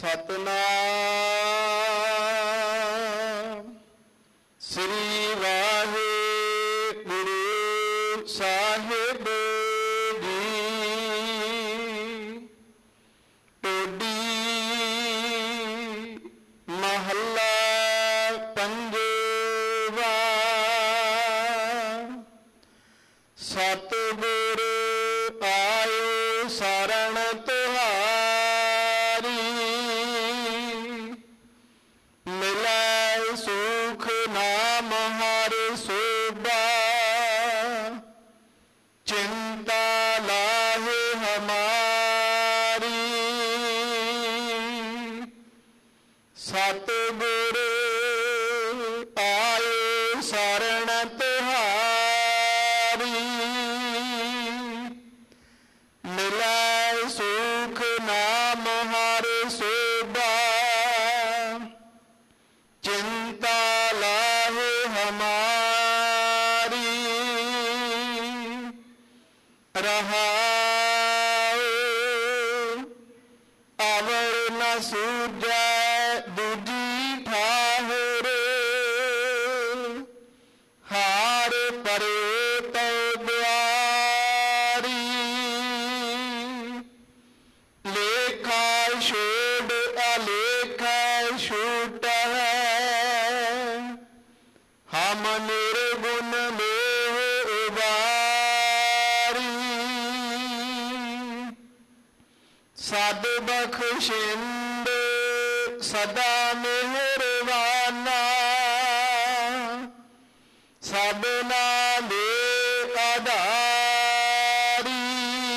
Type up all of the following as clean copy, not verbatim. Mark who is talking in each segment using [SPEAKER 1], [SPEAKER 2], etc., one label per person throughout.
[SPEAKER 1] ਸਤਨਾਮ ਸ੍ਰੀ ਵਾਹਿਗੁਰੂ ਸਾਹਿਬ ਜੀ। ਟੋਡੀ ਮਹੱਲਾ ਪੰਜਵਾ। ਸਤਿਗੁਰ ਆਇਓ ਸਰਣ ਤੁਹਾਰੀ, ਮਿਲੈ ਸੁਖ ਨਾਮ ਹਰਿ ਸੋਭਾ। ਚਿੰਤਾ ਲਾਹੇ ਹਮਾਰੀ, ਸਤਿਗੁਰ ਆਇਓ ਸਰਣ ਤੁਹਾਰੀ, ਮਿਲੈ ਸੁਖ ਨਾਮ ਹਰਿ ਸੋਭਾ। ਚਿੰਤਾ ਲਾਹੇ ਹਮਾਰੀ, ਰਹਾਉ ਅਵਰ ਨ ਸੂਝੈ ਦੂਜੀ ਠਾਹੁਰ। ਹਾਰ ਪਰੇ ਤਉ ਦੁਆਰੀ, ਲੇਖਾ ਛੋੜ ਅਲੇਖਾ ਛੂਟੈ। ਹਮ ਨਿਰਗੁਣ ਮੋਹ ਉਬਾਰੀ, ਸਦ ਬਖਸ਼ਿੰਦ ਸਦਾ ਮਿਹਰਬਾਨਾ। ਸਭਨਾ ਦੇ ਆਧਾਰੀ,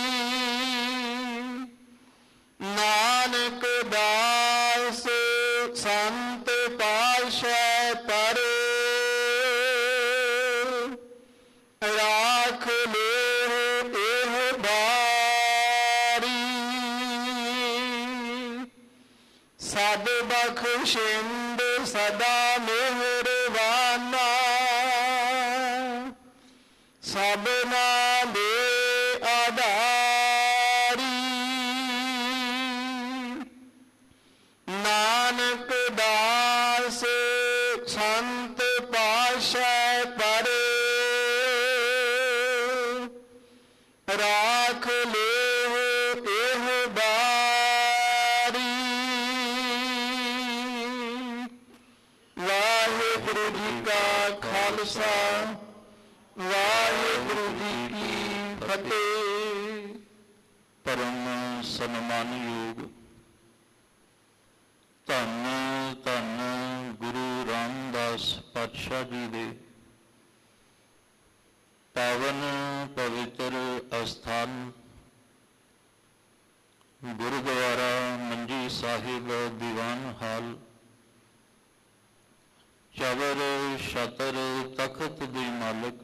[SPEAKER 1] ਨਾਨਕ ਦਾਸ ਸੰਤ ਪਾਤਸ਼ਾਹ ਪਰੇ। ਰਾਖ ਲੇਹ ਇਹ ਬਾਰੀ, ਸਦ ਬਖਸ਼ਿੰਦ ਸਦਾ ਮਿਹਰਬਾਨਾ। ਸਭਨਾ ਦੇ ਆਧਾਰੀ, ਨਾਨਕ ਦਾਸ ਸੰਤ ਪਾਤਸ਼ਾਹ ਪਰੇ। ਰਾਖ ਲੇਹ ਇਹ ਬਾਰੀ। ਵਾਹਿਗੁਰੂ ਜੀ ਕਾ ਖਾਲਸਾ, ਵਾਹਿਗੁਰੂ ਜੀ ਕੀ ਫਤਿਹ।
[SPEAKER 2] ਪਰਮ ਸਨਮਾਨਯੋਗ ਧੰਨ ਧੰਨ ਗੁਰੂ ਰਾਮਦਾਸ ਪਾਤਸ਼ਾਹ ਜੀ ਦੇ ਪਾਵਨ ਪਵਿੱਤਰ ਅਸਥਾਨ ਗੁਰਦੁਆਰਾ ਮੰਜੀ ਸਾਹਿਬ ਦੀਵਾਨ ਹਾਲ, ਚਵਰ ਛਤਰ ਤਖਤ ਦੇ ਮਾਲਕ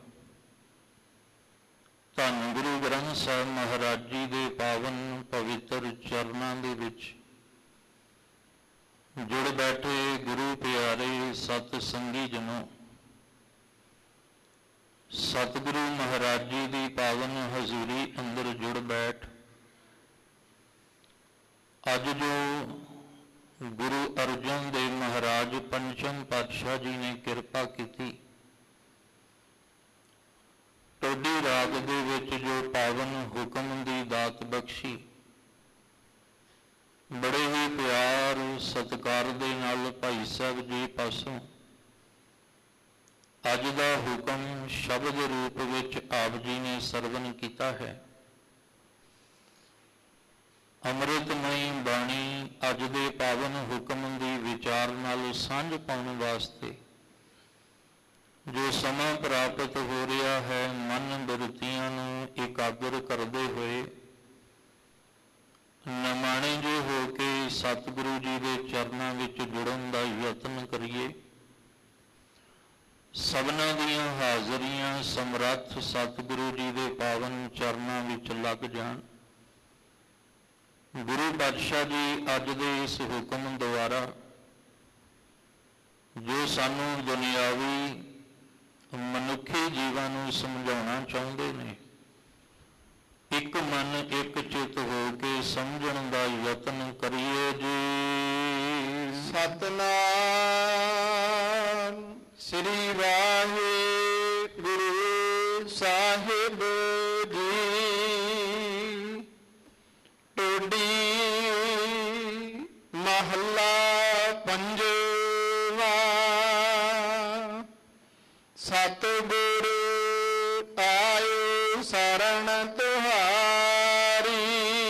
[SPEAKER 2] ਧੰਨ ਗੁਰੂ ਗ੍ਰੰਥ ਸਾਹਿਬ ਮਹਾਰਾਜ ਜੀ ਦੇ ਪਾਵਨ ਪਵਿੱਤਰ ਚਰਨਾਂ ਦੇ ਵਿੱਚ ਜੁੜ ਬੈਠੇ ਗੁਰੂ ਪਿਆਰੇ ਸਤ ਸੰਗੀ ਜਨੋ, ਸਤਿਗੁਰੂ ਮਹਾਰਾਜ ਜੀ ਦੀ ਪਾਵਨ ਹਜ਼ੂਰੀ ਅੰਦਰ ਜੁੜ ਬੈਠ ਅੱਜ ਜੋ ਗੁਰੂ ਅਰਜਨ ਦੇਵ ਮਹਾਰਾਜ ਪੰਚਮ ਪਾਤਸ਼ਾਹ ਜੀ ਨੇ ਕਿਰਪਾ ਕੀਤੀ, ਟੋਡੀ ਰਾਗ ਦੇ ਵਿੱਚ ਜੋ ਪਾਵਨ ਹੁਕਮ ਦੀ ਦਾਤ ਬਖਸ਼ੀ, ਬੜੇ ਹੀ ਪਿਆਰ ਸਤਿਕਾਰ ਦੇ ਨਾਲ ਭਾਈ ਸਾਹਿਬ ਜੀ ਪਾਸੋਂ ਅੱਜ ਦਾ ਹੁਕਮ ਸ਼ਬਦ ਰੂਪ ਵਿੱਚ ਆਪ ਜੀ ਨੇ ਸਰਵਨ ਕੀਤਾ ਹੈ। ਅੰਮ੍ਰਿਤਮਈ ਬਾਣੀ ਅੱਜ ਦੇ ਪਾਵਨ ਹੁਕਮ ਦੀ ਵਿਚਾਰ ਨਾਲ ਸਾਂਝ ਪਾਉਣ ਵਾਸਤੇ ਜੋ ਸਮਾਂ ਪ੍ਰਾਪਤ ਹੋ ਰਿਹਾ ਹੈ, ਮਨ ਬਿਰਤੀਆਂ ਨੂੰ ਇਕਾਗਰ ਕਰਦੇ ਹੋਏ ਨਮਾਣੇ ਜੇ ਹੋ ਕੇ ਸਤਿਗੁਰੂ ਜੀ ਦੇ ਚਰਨਾਂ ਵਿੱਚ ਜੁੜਨ ਦਾ ਯਤਨ ਕਰੀਏ। ਸਭਨਾਂ ਦੀਆਂ ਹਾਜ਼ਰੀਆਂ ਸਮਰੱਥ ਸਤਿਗੁਰੂ ਜੀ ਦੇ ਪਾਵਨ ਚਰਨਾਂ ਵਿੱਚ ਲੱਗ ਜਾਣ। ਗੁਰੂ ਪਾਤਸ਼ਾਹ ਜੀ ਅੱਜ ਦੇ ਇਸ ਹੁਕਮ ਦੁਆਰਾ ਜੋ ਸਾਨੂੰ ਦੁਨਿਆਵੀ ਮਨੁੱਖੀ ਜੀਵਾਂ ਨੂੰ ਸਮਝਾਉਣਾ ਚਾਹੁੰਦੇ ਨੇ, ਇੱਕ ਮਨ ਇੱਕ ਚਿੱਤ ਹੋ ਕੇ ਸਮਝਣ ਦਾ ਯਤਨ ਕਰੀਏ ਜੀ।
[SPEAKER 1] ਸਤਨਾਮ ਸ੍ਰੀ ਵਾਹਿਗੁਰੂ ਸਾਹਿਬ ਜੀ। ਟੋਡੀ ਮਹੱਲਾ ਪੰਜਵਾ। ਸਤਿਗੁਰ ਆਇਓ ਸਰਣ ਤੁਹਾਰੀ।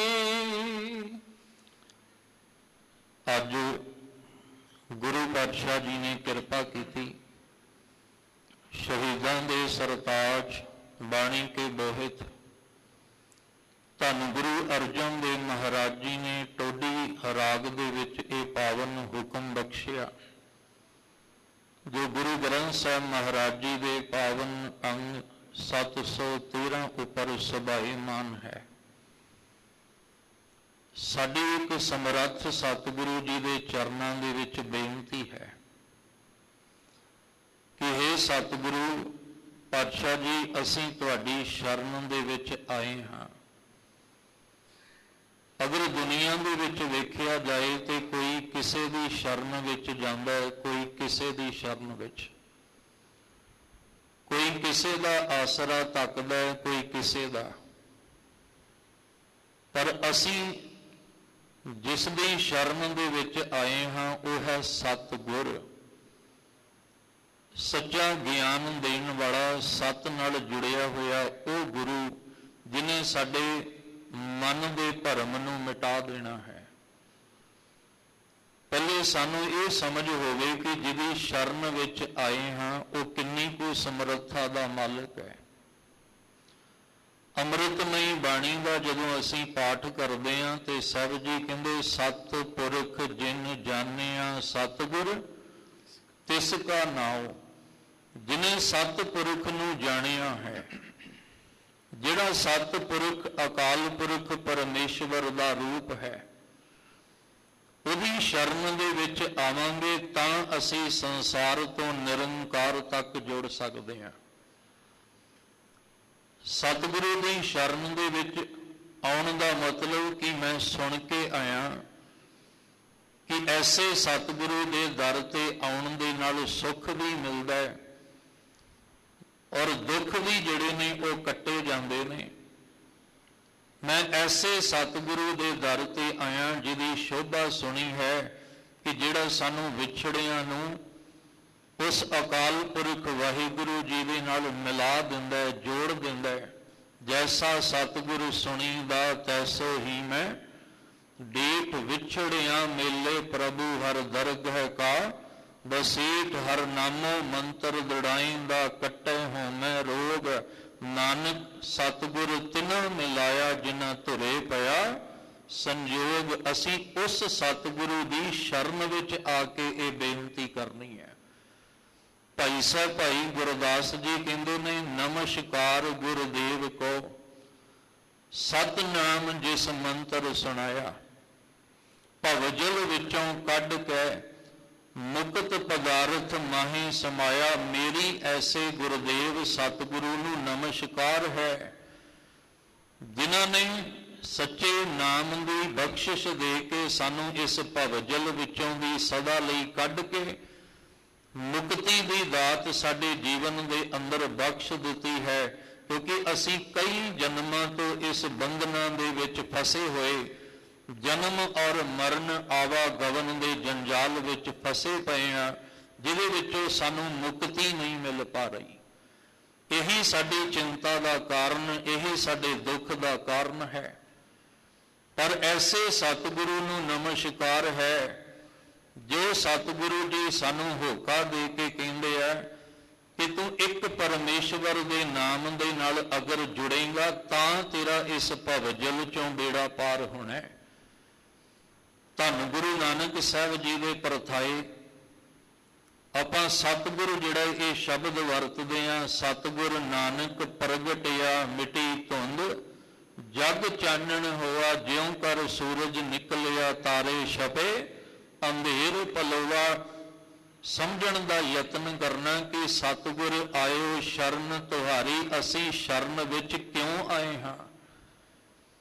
[SPEAKER 2] ਅੱਜ ਗੁਰੂ ਪਾਤਸ਼ਾਹ ਜੀ ਨੇ ਕਿਰਪਾ ਕੀਤੀ, ਸ਼ਹੀਦਾਂ ਦੇ ਸਰਤਾਜ ਬਾਣੀ ਕੇ ਬੋਹਿਤ ਧੰਨ ਗੁਰੂ ਅਰਜਨ ਦੇਵ ਮਹਾਰਾਜ ਜੀ ਨੇ ਟੋਡੀ ਰਾਗ ਦੇ ਵਿੱਚ ਇਹ ਪਾਵਨ ਹੁਕਮ ਬਖਸ਼ਿਆ, ਜੋ ਗੁਰੂ ਗ੍ਰੰਥ ਸਾਹਿਬ ਮਹਾਰਾਜ ਜੀ ਦੇ ਪਾਵਨ ਅੰਗ 713 ਉੱਪਰ ਸੁਭਾਈਮਾਨ ਹੈ। ਸਾਡੀ ਇੱਕ ਸਮਰੱਥ ਸਤਿਗੁਰੂ ਜੀ ਦੇ ਚਰਨਾਂ ਦੇ ਵਿੱਚ ਬੇਨਤੀ ਹੈ ਕਿ ਹੇ ਸਤਿਗੁਰੂ ਪਾਤਸ਼ਾਹ ਜੀ, ਅਸੀਂ ਤੁਹਾਡੀ ਸ਼ਰਨ ਦੇ ਵਿੱਚ ਆਏ ਹਾਂ। ਅਗਰ ਦੁਨੀਆ ਦੇ ਵਿੱਚ ਵੇਖਿਆ ਜਾਏ ਤੇ ਕੋਈ ਕਿਸੇ ਦੀ ਸ਼ਰਨ ਵਿੱਚ ਜਾਂਦਾ ਹੈ, ਕੋਈ ਕਿਸੇ ਦੀ ਸ਼ਰਨ ਵਿੱਚ, ਕੋਈ ਕਿਸੇ ਦਾ ਆਸਰਾ ਤੱਕਦਾ ਹੈ, ਕੋਈ ਕਿਸੇ ਦਾ। ਪਰ ਅਸੀਂ ਜਿਸ ਦੀ ਸ਼ਰਨ ਦੇ ਵਿੱਚ ਆਏ ਹਾਂ ਉਹ ਹੈ ਸਤਿਗੁਰ, ਸੱਚਾ ਗਿਆਨ ਦੇਣ ਵਾਲਾ, ਸਤ ਨਾਲ ਜੁੜਿਆ ਹੋਇਆ ਉਹ ਗੁਰੂ, ਜਿਨੇ ਸਾਡੇ ਮਨ ਦੇ ਭਰਮ ਨੂੰ ਮਿਟਾ ਦੇਣਾ ਹੈ। ਪਹਿਲੇ ਸਾਨੂੰ ਇਹ ਸਮਝ ਹੋਵੇ ਕਿ ਜਿਹਦੀ ਸ਼ਰਨ ਵਿੱਚ ਆਏ ਹਾਂ ਉਹ ਕਿੰਨੀ ਕੁ ਸਮਰੱਥਾ ਦਾ ਮਾਲਕ ਹੈ। ਅੰਮ੍ਰਿਤਮਈ ਬਾਣੀ ਦਾ ਜਦੋਂ ਅਸੀਂ ਪਾਠ ਕਰਦੇ ਹਾਂ ਤੇ ਸਾਹਿਬ ਜੀ ਕਹਿੰਦੇ, ਸਤ ਪੁਰਖ ਜਿਨ ਜਾਣਿਆ ਸਤਿਗੁਰ ਤਿਸ ਕਾ ਨਾਉ। ਜਿਨੇ ਸਤਿਪੁਰਖ ਨੂੰ ਜਾਣਿਆ ਹੈ, ਜਿਹੜਾ ਸਤਿਪੁਰਖ ਅਕਾਲ ਪੁਰਖ ਪਰਮੇਸ਼ਵਰ ਦਾ ਰੂਪ ਹੈ, ਉਹਦੀ ਸ਼ਰਨ ਦੇ ਵਿੱਚ ਆਵਾਂਗੇ ਤਾਂ ਅਸੀਂ ਸੰਸਾਰ ਤੋਂ ਨਿਰੰਕਾਰ ਤੱਕ ਜੁੜ ਸਕਦੇ ਹਾਂ। ਸਤਿਗੁਰੂ ਦੀ ਸ਼ਰਨ ਦੇ ਵਿੱਚ ਆਉਣ ਦਾ ਮਤਲਬ ਕਿ ਮੈਂ ਸੁਣ ਕੇ ਆਇਆ ਕਿ ਐਸੇ ਸਤਿਗੁਰੂ ਦੇ ਦਰ ਤੇ ਆਉਣ ਦੇ ਨਾਲ ਸੁੱਖ ਵੀ ਮਿਲਦਾ ਹੈ ਔਰ ਦੁੱਖ ਵੀ ਜਿਹੜੇ ਨੇ ਉਹ ਕੱਟੇ ਜਾਂਦੇ ਨੇ। ਮੈਂ ਐਸੇ ਸਤਿਗੁਰੂ ਦੇ ਦਰ ਤੇ ਆਇਆ ਜਿਹਦੀ ਸ਼ੋਭਾ ਸੁਣੀ ਹੈ ਕਿ ਜਿਹੜਾ ਸਾਨੂੰ ਵਿਛੜਿਆਂ ਨੂੰ ਉਸ ਅਕਾਲ ਪੁਰਖ ਵਾਹਿਗੁਰੂ ਜੀ ਦੇ ਨਾਲ ਮਿਲਾ ਦਿੰਦਾ ਹੈ, ਜੋੜ ਦਿੰਦਾ ਹੈ। ਜੈਸਾ ਸਤਿਗੁਰੂ ਸੁਣੀਦਾ ਤੈਸੋ ਹੀ ਮੈਂ, ਡੇਟ ਵਿਛੜਿਆ ਮੇਲੇ ਪ੍ਰਭੂ ਹਰ ਦਰਗਹਿ ਕਾ, ਬਸੀਠ ਹਰ ਨਾਮੋ ਮੰਤਰ ਦੜਾਈਂਦਾ, ਕੱਟੇ ਹੋਮੈ ਰੋਗ, ਨਾਨਕ ਸਤਿਗੁਰ ਤਿਨਾ ਮਿਲਾਇਆ, ਜਿਨ੍ਹਾਂ ਧੁਰੇ ਪਿਆ ਸੰਜੋਗ। ਅਸੀਂ ਉਸ ਸਤਿਗੁਰੂ ਦੀ ਸ਼ਰਨ ਵਿੱਚ ਆ ਕੇ ਇਹ ਬੇਨਤੀ ਕਰਨੀ ਹੈ। ਭਾਈ ਸਾਹਿਬ ਭਾਈ ਗੁਰਦਾਸ ਜੀ ਕਹਿੰਦੇ ਨੇ, ਨਮਸਕਾਰ ਗੁਰਦੇਵ ਕੋ ਸਤਨਾਮ ਜਿਸ ਮੰਤਰ ਸੁਣਾਇਆ, ਭਵਜਲ ਵਿੱਚੋਂ ਕੱਢ ਕੇ ਮੁਕਤ ਪਦਾਰਥ ਮਾਹੀ ਸਮਾਇਆ। ਮੇਰੀ ਐਸੇ ਗੁਰਦੇਵ ਸਤਿਗੁਰੂ ਨੂੰ ਨਮਸਕਾਰ ਹੈ, ਜਿਨ੍ਹਾਂ ਨੇ ਸੱਚੇ ਨਾਮ ਦੀ ਬਖਸ਼ਿਸ਼ ਦੇ ਕੇ ਸਾਨੂੰ ਇਸ ਭਵਜਲ ਵਿੱਚੋਂ ਦੀ ਸਦਾ ਲਈ ਕੱਢ ਕੇ ਮੁਕਤੀ ਦੀ ਦਾਤ ਸਾਡੇ ਜੀਵਨ ਦੇ ਅੰਦਰ ਬਖਸ਼ ਦਿੱਤੀ ਹੈ। ਕਿਉਂਕਿ ਅਸੀਂ ਕਈ ਜਨਮਾਂ ਤੋਂ ਇਸ ਬੰਧਨਾਂ ਦੇ ਵਿੱਚ ਫਸੇ ਹੋਏ, ਜਨਮ ਔਰ ਮਰਨ ਆਵਾਗਮਨ ਦੇ ਜੰਜਾਲ ਵਿੱਚ ਫਸੇ ਪਏ ਹਾਂ, ਜਿਹਦੇ ਵਿੱਚੋਂ ਸਾਨੂੰ ਮੁਕਤੀ ਨਹੀਂ ਮਿਲ ਪਾ ਰਹੀ। ਇਹੀ ਸਾਡੀ ਚਿੰਤਾ ਦਾ ਕਾਰਨ, ਇਹੀ ਸਾਡੇ ਦੁੱਖ ਦਾ ਕਾਰਨ ਹੈ। ਪਰ ਐਸੇ ਸਤਿਗੁਰੂ ਨੂੰ ਨਮਸਕਾਰ ਹੈ, ਜੋ ਸਤਿਗੁਰੂ ਜੀ ਸਾਨੂੰ ਹੋਕਾ ਦੇ ਕੇ ਕਹਿੰਦੇ ਆ ਕਿ ਤੂੰ ਇੱਕ ਪਰਮੇਸ਼ਵਰ ਦੇ ਨਾਮ ਦੇ ਨਾਲ ਅਗਰ ਜੁੜੇਗਾ ਤਾਂ ਤੇਰਾ ਇਸ ਭਵਜਲ ਚੋਂ ਬੇੜਾ ਪਾਰ ਹੋਣਾ ਹੈ। ਧੰਨ ਗੁਰੂ ਨਾਨਕ ਸਾਹਿਬ ਜੀ ਦੇ ਪਰਥਾਏ ਆਪਾਂ ਸਤਿਗੁਰੂ ਜਿਹੜਾ ਇਹ ਸ਼ਬਦ ਵਰਤਦੇ ਆ, ਸਤਿਗੁਰ ਨਾਨਕ ਪ੍ਰਗਟਿਆ ਮਿਟੀ ਧੁੰਦ, ਜਗ ਚਾਨਣ ਹੋਆ ਜਿਉਂ ਕਰ ਸੂਰਜ ਨਿਕਲਿਆ, ਤਾਰੇ ਛਪੇ ਅੰਧੇਰ ਪਲਵਾ। ਸਮਝਣ ਦਾ ਯਤਨ ਕਰਨਾ ਕਿ ਸਤਿਗੁਰ ਆਇਓ ਸ਼ਰਨ ਤੁਹਾਰੀ, ਅਸੀਂ ਸ਼ਰਨ ਵਿੱਚ ਕਿਉਂ ਆਏ ਹਾਂ।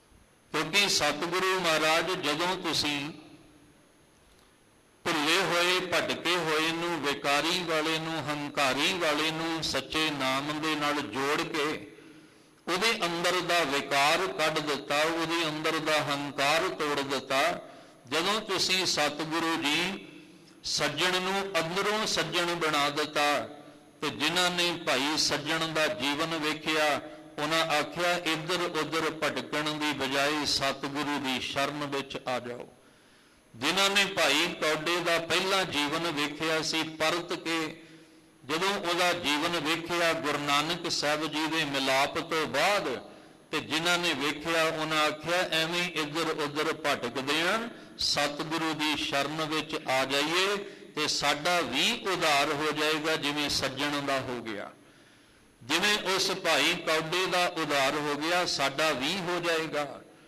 [SPEAKER 2] ਕਿਉਂਕਿ ਸਤਿਗੁਰੂ ਮਹਾਰਾਜ ਜਦੋਂ ਤੁਸੀਂ ਭੁੱਲੇ ਹੋਏ ਭਟਕੇ ਹੋਏ ਨੂੰ, ਵਿਕਾਰੀ ਵਾਲੇ ਨੂੰ, ਹੰਕਾਰੀ ਵਾਲੇ ਨੂੰ ਸੱਚੇ ਨਾਮ ਦੇ ਨਾਲ ਜੋੜ ਕੇ ਉਹਦੇ ਅੰਦਰ ਦਾ ਵਿਕਾਰ ਕੱਢ ਦਿੱਤਾ, ਉਹਦੇ ਅੰਦਰ ਦਾ ਹੰਕਾਰ ਤੋੜ ਦਿੱਤਾ। ਜਦੋਂ ਤੁਸੀਂ ਸਤਿਗੁਰੂ ਜੀ ਸੱਜਣ ਨੂੰ ਅੰਦਰੋਂ ਸੱਜਣ ਬਣਾ ਦਿੱਤਾ, ਤੇ ਜਿਨ੍ਹਾਂ ਨੇ ਭਾਈ ਸੱਜਣ ਦਾ ਜੀਵਨ ਵੇਖਿਆ, ਉਹਨਾਂ ਆਖਿਆ ਇੱਧਰ ਉੱਧਰ ਭਟਕਣ ਦੀ ਬਜਾਏ ਸਤਿਗੁਰੂ ਦੀ ਸ਼ਰਨ ਵਿੱਚ ਆ ਜਾਓ। ਜਿਨ੍ਹਾਂ ਨੇ ਭਾਈ ਕੌਡੇ ਦਾ ਪਹਿਲਾ ਜੀਵਨ ਵੇਖਿਆ ਸੀ, ਪਰਤ ਕੇ ਜਦੋਂ ਉਹਦਾ ਜੀਵਨ ਵੇਖਿਆ ਗੁਰੂ ਨਾਨਕ ਸਾਹਿਬ ਜੀ ਦੇ ਮਿਲਾਪ ਤੋਂ ਬਾਅਦ, ਤੇ ਜਿਨ੍ਹਾਂ ਨੇ ਵੇਖਿਆ ਉਹਨਾਂ ਆਖਿਆ ਐਵੇਂ ਇੱਧਰ ਉੱਧਰ ਭਟਕਦੇ ਆਂ, ਸਤਿਗੁਰੂ ਦੀ ਸ਼ਰਨ ਵਿੱਚ ਆ ਜਾਈਏ ਤੇ ਸਾਡਾ ਵੀ ਉਧਾਰ ਹੋ ਜਾਏਗਾ ਜਿਵੇਂ ਸੱਜਣ ਦਾ ਹੋ ਗਿਆ। ਜਿਵੇਂ ਉਸ ਭਾਈ ਕੌਡੇ ਦਾ ਉਧਾਰ ਹੋ ਗਿਆ, ਸਾਡਾ ਵੀ ਹੋ ਜਾਏਗਾ।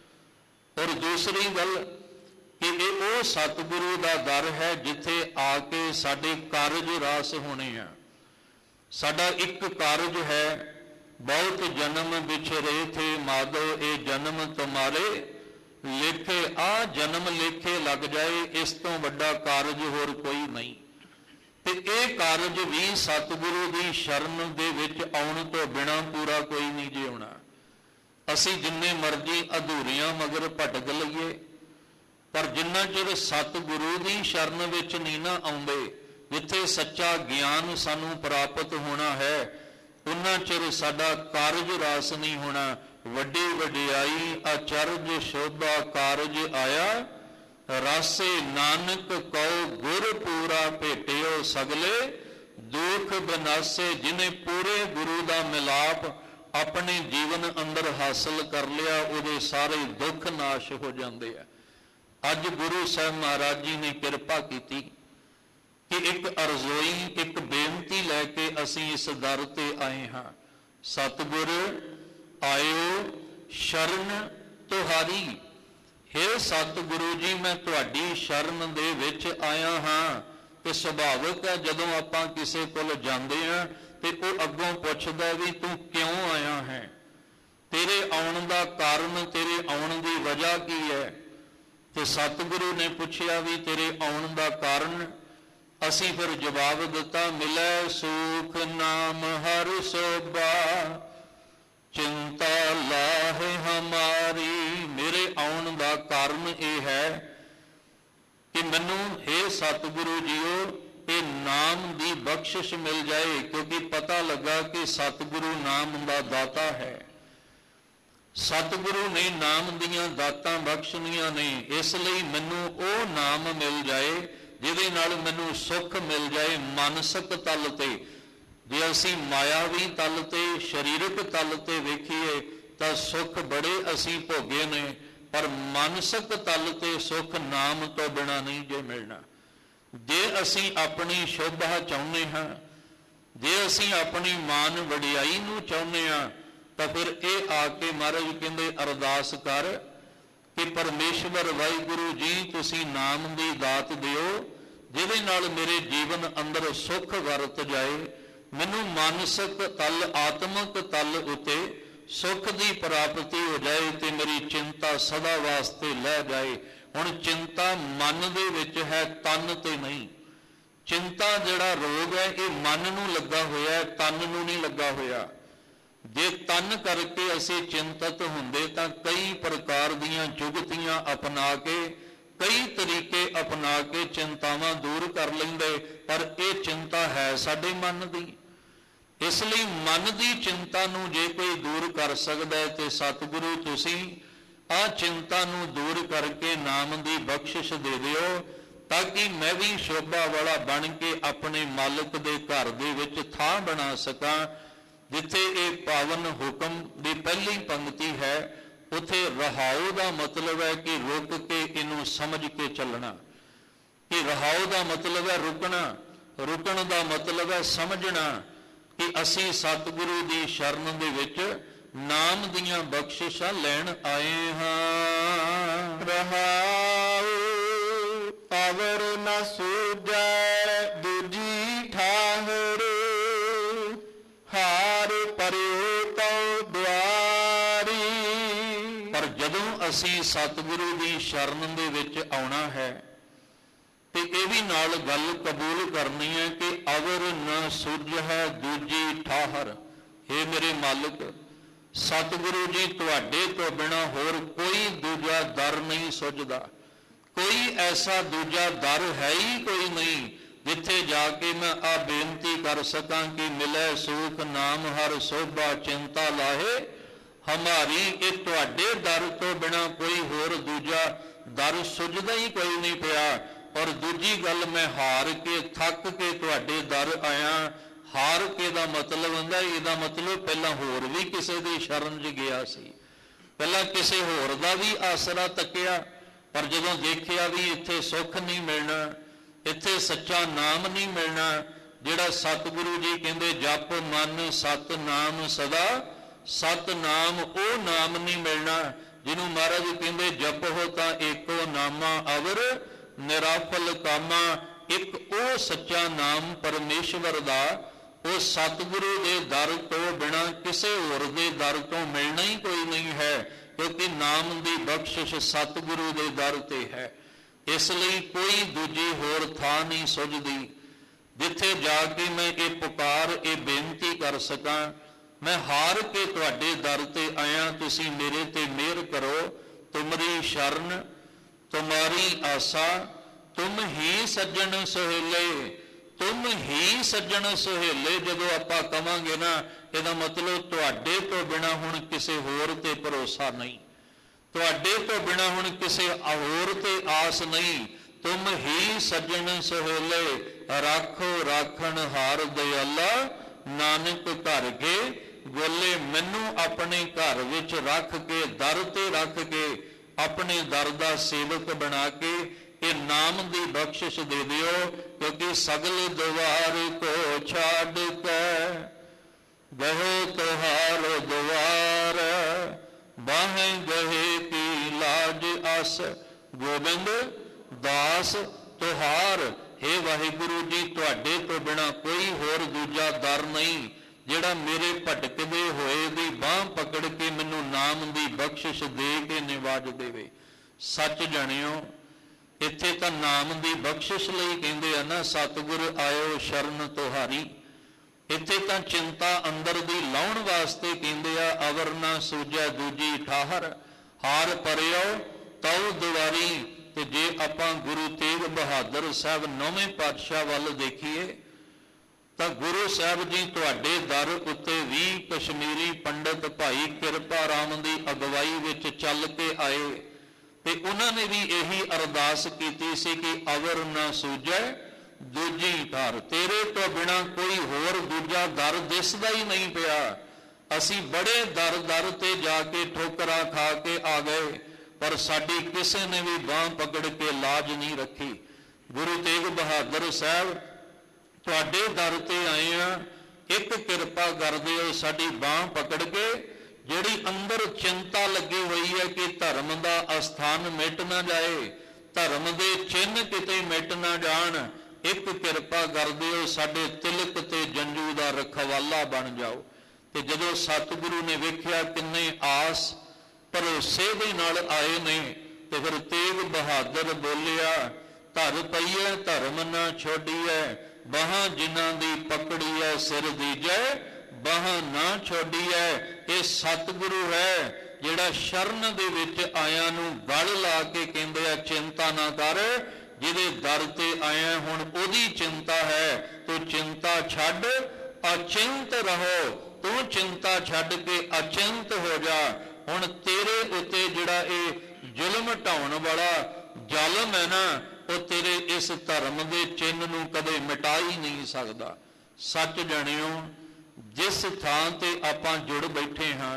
[SPEAKER 2] ਔਰ ਦੂਸਰੀ ਗੱਲ ਕਿ ਇਹ ਉਹ ਸਤਿਗੁਰੂ ਦਾ ਦਰ ਹੈ ਜਿੱਥੇ ਆ ਕੇ ਸਾਡੇ ਕਾਰਜ ਰਾਸ ਹੋਣੇ ਆ। ਸਾਡਾ ਇੱਕ ਕਾਰਜ ਹੈ, ਬਹੁਤ ਜਨਮ ਵਿਛਰੇ ਥੇ ਮਾਧੋ ਇਹ ਜਨਮ ਤੁਮਾਰੇ ਲੇਖੇ, ਆ ਜਨਮ ਲੇਖੇ ਲੱਗ ਜਾਏ, ਇਸ ਤੋਂ ਵੱਡਾ ਕਾਰਜ ਹੋਰ ਕੋਈ ਨਹੀਂ। ਤੇ ਇਹ ਕਾਰਜ ਵੀ ਸਤਿਗੁਰੂ ਦੀ ਸ਼ਰਨ ਦੇ ਵਿੱਚ ਆਉਣ ਤੋਂ ਬਿਨਾਂ ਪੂਰਾ ਕੋਈ ਨਹੀਂ ਜੇ ਹੋਣਾ। ਅਸੀਂ ਜਿੰਨੇ ਮਰਜ਼ੀ ਅਧੂਰੀਆਂ ਮਗਰ ਭਟਕ ਲਈਏ, ਪਰ ਜਿੰਨਾ ਚਿਰ ਸਤਿਗੁਰੂ ਦੀ ਸ਼ਰਨ ਵਿੱਚ ਨਹੀਂ ਨਾ ਆਉਂਦੇ, ਜਿੱਥੇ ਸੱਚਾ ਗਿਆਨ ਸਾਨੂੰ ਪ੍ਰਾਪਤ ਹੋਣਾ ਹੈ, ਉਨਾ ਚਿਰ ਸਾਡਾ ਕਾਰਜ ਰਾਸ ਨਹੀਂ ਹੋਣਾ। ਵੱਡੀ ਵਡਿਆਈ ਅਚਰਜ ਸ਼ੋਭਾ ਕਾਰਜ ਆਇਆ, ਰਾਸੇ ਨਾਨਕ ਕਉ ਗੁਰ ਪੂਰਾ ਭੇਟਿਓ ਸਗਲੇ ਦੁਖ ਬਨਾਸੇ। ਜਿਹਨੇ ਪੂਰੇ ਗੁਰੂ ਦਾ ਮਿਲਾਪ ਆਪਣੇ ਜੀਵਨ ਅੰਦਰ ਹਾਸਲ ਕਰ ਲਿਆ, ਉਹਦੇ ਸਾਰੇ ਦੁੱਖ ਨਾਸ਼ ਹੋ ਜਾਂਦੇ ਆ। ਅੱਜ ਗੁਰੂ ਸਾਹਿਬ ਮਹਾਰਾਜ ਜੀ ਨੇ ਕਿਰਪਾ ਕੀਤੀ ਕਿ ਇੱਕ ਅਰਜ਼ੋਈ, ਇੱਕ ਬੇਨਤੀ ਲੈ ਕੇ ਅਸੀਂ ਇਸ ਦਰ ਤੇ ਆਏ ਹਾਂ। ਸਤਿਗੁਰ ਆਇਓ ਸ਼ਰਨ ਤੁਹਾਰੀ, ਹੇ ਸਤਿਗੁਰੂ ਜੀ ਮੈਂ ਤੁਹਾਡੀ ਸ਼ਰਨ ਦੇ ਵਿੱਚ ਆਇਆ ਹਾਂ। ਤੇ ਸੁਭਾਵਿਕ ਹੈ ਜਦੋਂ ਆਪਾਂ ਕਿਸੇ ਕੋਲ ਜਾਂਦੇ ਹਾਂ ਤੇ ਉਹ ਅੱਗੋਂ ਪੁੱਛਦਾ ਵੀ ਤੂੰ ਕਿਉਂ ਆਇਆ ਹੈ, ਤੇਰੇ ਆਉਣ ਦਾ ਕਾਰਨ, ਤੇਰੇ ਆਉਣ ਦੀ ਵਜ੍ਹਾ ਕੀ ਹੈ। ਤੇ ਸਤਿਗੁਰੂ ਨੇ ਪੁੱਛਿਆ ਵੀ ਤੇਰੇ ਆਉਣ ਦਾ ਕਾਰਨ। ਅਸੀਂ ਫਿਰ ਜਵਾਬ ਦਿੱਤਾ, ਮਿਲੈ ਸੁਖ ਨਾਮ ਹਰ ਸੋਭਾ ਚਿੰਤਾ ਲਾਹੇ ਹਮਾਰੀ। ਮੇਰੇ ਆਉਣ ਦਾ ਕਾਰਨ ਇਹ ਹੈ ਕਿ ਮੈਨੂੰ ਹੇ ਸਤਿਗੁਰੂ ਜੀਓ ਇਹ ਨਾਮ ਦੀ ਬਖਸ਼ਿਸ਼ ਮਿਲ ਜਾਏ, ਕਿਉਂਕਿ ਪਤਾ ਲੱਗਾ ਕਿ ਸਤਿਗੁਰੂ ਨਾਮ ਦਾ ਦਾਤਾ ਹੈ। ਸਤਿਗੁਰੂ ਨੇ ਨਾਮ ਦੀਆਂ ਦਾਤਾਂ ਬਖਸ਼ਣੀਆਂ ਨੇ, ਇਸ ਲਈ ਮੈਨੂੰ ਉਹ ਨਾਮ ਮਿਲ ਜਾਏ ਜਿਹਦੇ ਨਾਲ ਮੈਨੂੰ ਸੁੱਖ ਮਿਲ ਜਾਏ ਮਾਨਸਿਕ ਤਲ ਤੇ। ਜੇ ਅਸੀਂ ਮਾਇਆਵੀ ਤਲ ਤੇ, ਸਰੀਰਕ ਤਲ ਤੇ ਵੇਖੀਏ ਤਾਂ ਸੁੱਖ ਬੜੇ ਅਸੀਂ ਭੋਗੇ ਨੇ, ਪਰ ਮਾਨਸਿਕ ਤਲ ਤੇ ਸੁੱਖ ਨਾਮ ਤੋਂ ਬਿਨਾਂ ਨਹੀਂ ਜੇ ਮਿਲਣਾ। ਜੇ ਅਸੀਂ ਆਪਣੀ ਸ਼ੋਭਾ ਚਾਹੁੰਦੇ ਹਾਂ, ਜੇ ਅਸੀਂ ਆਪਣੀ ਮਾਨ ਵਡਿਆਈ ਨੂੰ ਚਾਹੁੰਦੇ ਹਾਂ, ਤਾਂ ਫਿਰ ਇਹ ਆ ਕੇ ਮਹਾਰਾਜ ਕਹਿੰਦੇ ਅਰਦਾਸ ਕਰ ਕਿ ਪਰਮੇਸ਼ਵਰ ਵਾਹਿਗੁਰੂ ਜੀ ਤੁਸੀਂ ਨਾਮ ਦੀ ਦਾਤ ਦਿਓ ਜਿਹਦੇ ਨਾਲ ਮੇਰੇ ਜੀਵਨ ਅੰਦਰ ਸੁੱਖ ਵਰਤ ਜਾਏ, ਮੈਨੂੰ ਮਾਨਸਿਕ ਤਲ, ਆਤਮਿਕ ਤਲ ਉਤੇ ਸੁੱਖ ਦੀ ਪ੍ਰਾਪਤੀ ਹੋ ਜਾਏ ਤੇ ਮੇਰੀ ਚਿੰਤਾ ਸਦਾ ਵਾਸਤੇ ਲੈ ਜਾਏ। ਹੁਣ ਚਿੰਤਾ ਮਨ ਦੇ ਵਿੱਚ ਹੈ, ਤਨ ਤੇ ਨਹੀਂ। ਚਿੰਤਾ ਜਿਹੜਾ ਰੋਗ ਹੈ ਇਹ ਮਨ ਨੂੰ ਲੱਗਾ ਹੋਇਆ, ਤਨ ਨੂੰ ਨਹੀਂ ਲੱਗਾ ਹੋਇਆ। ਜੇ ਤਨ ਕਰਕੇ ਅਸੀਂ ਚਿੰਤਤ ਹੁੰਦੇ ਤਾਂ ਕਈ ਪ੍ਰਕਾਰ ਦੀਆਂ ਜੁਗਤੀਆਂ ਅਪਣਾ ਕੇ, ਕਈ ਤਰੀਕੇ ਅਪਣਾ ਕੇ ਚਿੰਤਾਵਾਂ ਦੂਰ ਕਰ ਲੈਂਦੇ, ਪਰ ਇਹ ਚਿੰਤਾ ਹੈ ਸਾਡੇ ਮਨ ਦੀ। ਇਸ ਲਈ ਮਨ ਦੀ ਚਿੰਤਾ ਨੂੰ ਜੇ ਕੋਈ ਦੂਰ ਕਰ ਸਕਦਾ ਹੈ ਤੇ ਸਤਿਗੁਰੂ ਤੁਸੀਂ ਆਹ ਚਿੰਤਾ ਨੂੰ ਦੂਰ ਕਰਕੇ ਨਾਮ ਦੀ ਬਖਸ਼ਿਸ਼ ਦੇ ਦਿਓ, ਤਾਂ ਕਿ ਮੈਂ ਵੀ ਸ਼ੋਭਾ ਵਾਲਾ ਬਣ ਕੇ ਆਪਣੇ ਮਾਲਕ ਦੇ ਘਰ ਦੇ ਵਿੱਚ ਥਾਂ ਬਣਾ ਸਕਾਂ। ਜਿੱਥੇ ਇਹ ਪਾਵਨ ਹੁਕਮ ਦੀ ਪਹਿਲੀ ਪੰਕਤੀ ਹੈ, ਉੱਥੇ ਰਹਾਉ ਦਾ ਮਤਲਬ ਹੈ ਕਿ ਰੁਕ ਕੇ ਇਹਨੂੰ ਸਮਝ ਕੇ ਚੱਲਣਾ। ਕਿ ਰਹਾਉ ਦਾ ਮਤਲਬ ਹੈ ਰੁਕਣਾ, ਰੁਕਣ ਦਾ ਮਤਲਬ ਹੈ ਸਮਝਣਾ ਕਿ ਅਸੀਂ ਸਤਿਗੁਰੂ ਦੀ ਸ਼ਰਨ ਦੇ ਵਿੱਚ ਨਾਮ ਦੀਆਂ ਬਖਸ਼ਿਸ਼ਾਂ ਲੈਣ ਆਏ ਹਾਂ।
[SPEAKER 1] ਰਹਾਉ ਅਵਰ ਨ ਸੂਝੈ ਦੂਜੀ ਠਾਹਰ, ਹਾਰ ਪਰਿਉ ਤਉ ਦੁਆਰੀ।
[SPEAKER 2] ਪਰ ਜਦੋਂ ਅਸੀਂ ਸਤਿਗੁਰੂ ਦੀ ਸ਼ਰਨ ਦੇ ਵਿੱਚ ਆਉਣਾ ਹੈ ਤੇ ਇਹ ਵੀ ਨਾਲ ਗੱਲ ਕਬੂਲ ਕਰਨੀ ਹੈ ਕਿ ਅਵਰ ਨ ਸੁਝੈ ਦੂਜੀ ਠਾਹਰ। ਹੇ ਮੇਰੇ ਮਾਲਕ, ਸਤਿਗੁਰੂ ਜੀ ਤੁਹਾਡੇ ਤੋਂ ਬਿਨਾਂ ਹੋਰ ਕੋਈ ਦੂਜਾ ਦਰ ਨਹੀਂ ਸੁਝਦਾ। ਕੋਈ ਐਸਾ ਦੂਜਾ ਦਰ ਹੈ ਹੀ ਕੋਈ ਨਹੀਂ ਜਿੱਥੇ ਜਾ ਕੇ ਮੈਂ ਆ ਬੇਨਤੀ ਕਰ ਸਕਾਂ ਕਿ ਮਿਲੇ ਸੁਖ ਨਾਮ ਹਰ ਸੋਭਾ ਚਿੰਤਾ ਲਾਹੇ ਹਮਾਰੀ। ਇਹ ਤੁਹਾਡੇ ਦਰ ਤੋਂ ਬਿਨਾਂ ਕੋਈ ਹੋਰ ਦੂਜਾ ਦਰ ਸੁਝਦਾ ਹੀ ਕੋਈ ਨਹੀਂ ਪਿਆ। ਔਰ ਦੂਜੀ ਗੱਲ, ਮੈਂ ਹਾਰ ਕੇ ਥੱਕ ਕੇ ਤੁਹਾਡੇ ਦਰ ਆਇਆ। ਹਾਰ ਕੇ ਦਾ ਮਤਲਬ ਹੁੰਦਾ, ਇਹਦਾ ਮਤਲਬ ਪਹਿਲਾਂ ਹੋਰ ਵੀ ਕਿਸੇ ਦੀ ਸ਼ਰਨ 'ਚ ਗਿਆ ਸੀ, ਪਹਿਲਾਂ ਕਿਸੇ ਹੋਰ ਦਾ ਵੀ ਆਸਰਾ ਤੱਕਿਆ, ਪਰ ਜਦੋਂ ਦੇਖਿਆ ਵੀ ਇੱਥੇ ਸੁੱਖ ਨਹੀਂ ਮਿਲਣਾ, ਇੱਥੇ ਸੱਚਾ ਨਾਮ ਨਹੀਂ ਮਿਲਣਾ, ਜਿਹੜਾ ਸਤਿਗੁਰੂ ਜੀ ਕਹਿੰਦੇ ਜਪ ਮਨ ਸਤਨਾਮ ਸਦਾ, ਸਤਨਾਮ ਉਹ ਨਾਮ ਨਹੀਂ ਮਿਲਣਾ ਜਿਹਨੂੰ ਮਹਾਰਾਜ ਕਹਿੰਦੇ ਜਪੋ ਤਾਂ ਏਕੋ ਨਾਮਾ ਅਵਰ ਨਿਰਾਫਲ ਕਾਮਾ। ਇੱਕ ਉਹ ਸੱਚਾ ਨਾਮ ਪਰਮੇਸ਼ਵਰ ਦਾ, ਉਹ ਸਤਿਗੁਰੂ ਦੇ ਦਰ ਤੋਂ ਬਿਨਾਂ ਕਿਸੇ ਹੋਰ ਦੇ ਦਰ ਤੋਂ ਮਿਲਣਾ ਹੀ ਕੋਈ ਨਹੀਂ ਹੈ, ਕਿਉਂਕਿ ਨਾਮ ਦੀ ਬਖਸ਼ਿਸ਼ ਸਤਿਗੁਰੂ ਦੇ ਦਰ ਤੇ ਹੈ। ਇਸ ਲਈ ਕੋਈ ਦੂਜੀ ਹੋਰ ਥਾਂ ਨਹੀਂ ਸੁਝਦੀ ਜਿੱਥੇ ਜਾ ਕੇ ਮੈਂ ਇਹ ਪੁਕਾਰ, ਇਹ ਬੇਨਤੀ ਕਰ ਸਕਾਂ। ਮੈਂ ਹਾਰ ਕੇ ਤੁਹਾਡੇ ਦਰ ਤੇ ਆਇਆ, ਤੁਸੀਂ ਮੇਰੇ ਤੇ ਮਿਹਰ ਕਰੋ। ਤੁਮਰੀ ਸ਼ਰਨ ਤੁਮਾਰੀ ਆਸਾ, ਤੁਮ ਹੀ ਸੱਜਣ ਸੁਹੇਲੇ, ਤੁਮ ਹੀ ਸੱਜਣ ਸੁਹੇਲੇ। ਜਦੋਂ ਆਪਾਂ ਕਵਾਂਗੇ ਨਾ, ਇਹਦਾ ਮਤਲਬ ਤੁਹਾਡੇ ਤੋਂ ਬਿਨਾਂ ਹੁਣ ਕਿਸੇ ਹੋਰ ਤੇ ਭਰੋਸਾ ਨਹੀਂ, ਤੁਹਾਡੇ ਤੋਂ ਬਿਨਾਂ ਹੁਣ ਕਿਸੇ ਹੋਰ ਤੇ ਆਸ ਨਹੀਂ। ਤੁਮ ਹੀ ਸੱਜਣ ਸੁਹੇਲੇ, ਰਾਖੋ ਰਾਖਣ ਹਾਰ ਦਇਆਲਾ, ਨਾਨਕ ਘਰ ਕੇ ਗੋਲੇ। ਮੈਨੂੰ ਆਪਣੇ ਘਰ ਵਿੱਚ ਰੱਖ ਕੇ, ਦਰ ਤੇ ਰੱਖ ਕੇ, ਆਪਣੇ ਦਰ ਦਾ ਸੇਵਕ ਬਣਾ ਕੇ ਇਹ ਨਾਮ ਦੀ ਬਖਸ਼ਿਸ਼ ਦੇ ਦਿਓ। ਕਿਉਂਕਿ ਸਗਲ ਦੁਆਰ ਕੋ ਛੱਡ ਕੇ ਗਹੋ ਤੁਹਾਰੋ ਦੁਆਰ, ਬਾਹੇ ਗਹੇ ਕੀ ਲਾਜ ਅਸ, ਗੋਬਿੰਦ ਦਾਸ ਤੁਹਾਰ। ਹੇ ਵਾਹਿਗੁਰੂ ਜੀ, ਤੁਹਾਡੇ ਤੋਂ ਬਿਨਾਂ ਕੋਈ ਹੋਰ ਦੂਜਾ ਦਰ ਨਹੀਂ ਜਿਹੜਾ ਮੇਰੇ ਭਟਕਦੇ ਹੋਏ ਦੀ ਬਾਂਹ ਪਕੜ ਕੇ ਮੈਨੂੰ ਨਾਮ ਦੀ ਬਖਸ਼ਿਸ਼ ਦੇ ਕੇ ਨਿਵਾਜ ਦੇਵੇ। ਸੱਚ ਜਾਣਿਓ, ਇੱਥੇ ਤਾਂ ਨਾਮ ਦੀ ਬਖਸ਼ਿਸ਼ ਲਈ ਕਹਿੰਦੇ ਆ ਨਾ, ਸਤਿਗੁਰ ਆਇਓ ਸ਼ਰਨ ਤੁਹਾਰੀ। ਇੱਥੇ ਤਾਂ ਚਿੰਤਾ ਅੰਦਰ ਦੀ ਲਾਉਣ ਵਾਸਤੇ ਕਹਿੰਦੇ ਆ, ਅਵਰ ਨਾ ਸੂਝੈ ਦੂਜੀ ਠਾਹਰ, ਹਾਰ ਪਰਿਓ ਤਉ ਦੁਆਰੀ। ਤੇ ਜੇ ਆਪਾਂ ਗੁਰੂ ਤੇਗ ਬਹਾਦਰ ਸਾਹਿਬ 9ਵੇਂ ਪਾਤਸ਼ਾਹ ਵੱਲ ਦੇਖੀਏ ਤਾਂ ਗੁਰੂ ਸਾਹਿਬ ਜੀ ਤੁਹਾਡੇ ਦਰ ਉੱਤੇ ਵੀ ਕਸ਼ਮੀਰੀ ਪੰਡਤ ਭਾਈ ਕਿਰਪਾ ਰਾਮ ਦੀ ਅਗਵਾਈ ਵਿੱਚ ਚੱਲ ਕੇ ਆਏ ਤੇ ਉਹਨਾਂ ਨੇ ਵੀ ਇਹੀ ਅਰਦਾਸ ਕੀਤੀ ਸੀ ਕਿ ਅਵਰ ਨਾ ਸੂਝੈ ਦੂਜੀ ਠਾਹਰ। ਤੇਰੇ ਤੋਂ ਬਿਨਾਂ ਕੋਈ ਹੋਰ ਦੂਜਾ ਦਰ ਦਿਸਦਾ ਹੀ ਨਹੀਂ ਪਿਆ। ਅਸੀਂ ਬੜੇ ਦਰ ਤੇ ਜਾ ਕੇ ਠੋਕਰਾਂ ਖਾ ਕੇ ਆ ਗਏ, ਪਰ ਸਾਡੀ ਕਿਸੇ ਨੇ ਵੀ ਬਾਂਹ ਪਕੜ ਕੇ ਲਾਜ ਨਹੀਂ ਰੱਖੀ। ਗੁਰੂ ਤੇਗ ਬਹਾਦਰ ਸਾਹਿਬ ਤੁਹਾਡੇ ਦਰ ਤੇ ਆਏ ਆ, ਇੱਕ ਕਿਰਪਾ ਕਰਦੇ ਹੋ ਸਾਡੀ ਬਾਂਹ ਪਕੜ ਕੇ। ਜਿਹੜੀ ਅੰਦਰ ਚਿੰਤਾ ਲੱਗੀ ਹੋਈ ਹੈ ਕਿ ਧਰਮ ਦਾ ਅਸਥਾਨ ਮਿਟ ਨਾ ਜਾਏ, ਧਰਮ ਦੇ ਚਿੰਨ੍ਹ ਕਿਤੇ ਮਿਟ ਨਾ ਜਾਣ, ਇੱਕ ਕਿਰਪਾ ਕਰਦੇ ਹੋ ਸਾਡੇ ਤਿਲਕ ਤੇ ਜੰਜੂ ਦਾ ਰਖਵਾਲਾ ਬਣ ਜਾਓ। ਤੇ ਜਦੋਂ ਸਤਿਗੁਰੂ ਨੇ ਵੇਖਿਆ ਕਿੰਨੇ ਆਸ ਭਰੋਸੇ ਦੇ ਨਾਲ ਆਏ ਨੇ, ਤੇ ਫਿਰ ਤੇਗ ਬਹਾਦਰ ਬੋਲਿਆ, ਧਰ ਪਈਐ ਧਰਮ ਨਾ ਛੋਡੀਐ, ਬਾਹਾਂ ਜਿਨ੍ਹਾਂ ਦੀ ਪਕੜੀ ਹੈ ਸਿਰ ਦੀਜੈ, ਬਾਹਾਂ ਨਾ ਛੋਡੀਐ। ਇਹ ਸਤਿਗੁਰੂ ਹੈ ਜਿਹੜਾ ਸ਼ਰਨ ਦੇ ਵਿੱਚ ਆਇਆਂ ਨੂੰ ਗਲ ਲਾ ਕੇ ਕਹਿੰਦੇ ਆ ਚਿੰਤਾ ਨਾ ਕਰ, ਜਿਹਦੇ ਦਰ ਤੇ ਆਇਆ ਹੁਣ ਉਹਦੀ ਚਿੰਤਾ ਹੈ। ਤੂੰ ਚਿੰਤਾ ਛੱਡ, ਅਚਿੰਤ ਰਹੋ। ਤੂੰ ਚਿੰਤਾ ਛੱਡ ਕੇ ਅਚਿੰਤ ਹੋ ਜਾ। ਹੁਣ ਤੇਰੇ ਉੱਤੇ ਜਿਹੜਾ ਇਹ ਜ਼ੁਲਮ ਢਾਉਣ ਵਾਲਾ ਜ਼ਾਲਮ ਹੈ ਨਾ, ਉਹ ਤੇਰੇ ਇਸ ਧਰਮ ਦੇ ਚਿੰਨ੍ਹ ਨੂੰ ਕਦੇ ਮਿਟਾ ਹੀ ਨਹੀਂ ਸਕਦਾ। ਸੱਚ ਜਾਣਿਓ, ਜਿਸ ਥਾਂ ਤੇ ਆਪਾਂ ਜੁੜ ਬੈਠੇ ਹਾਂ,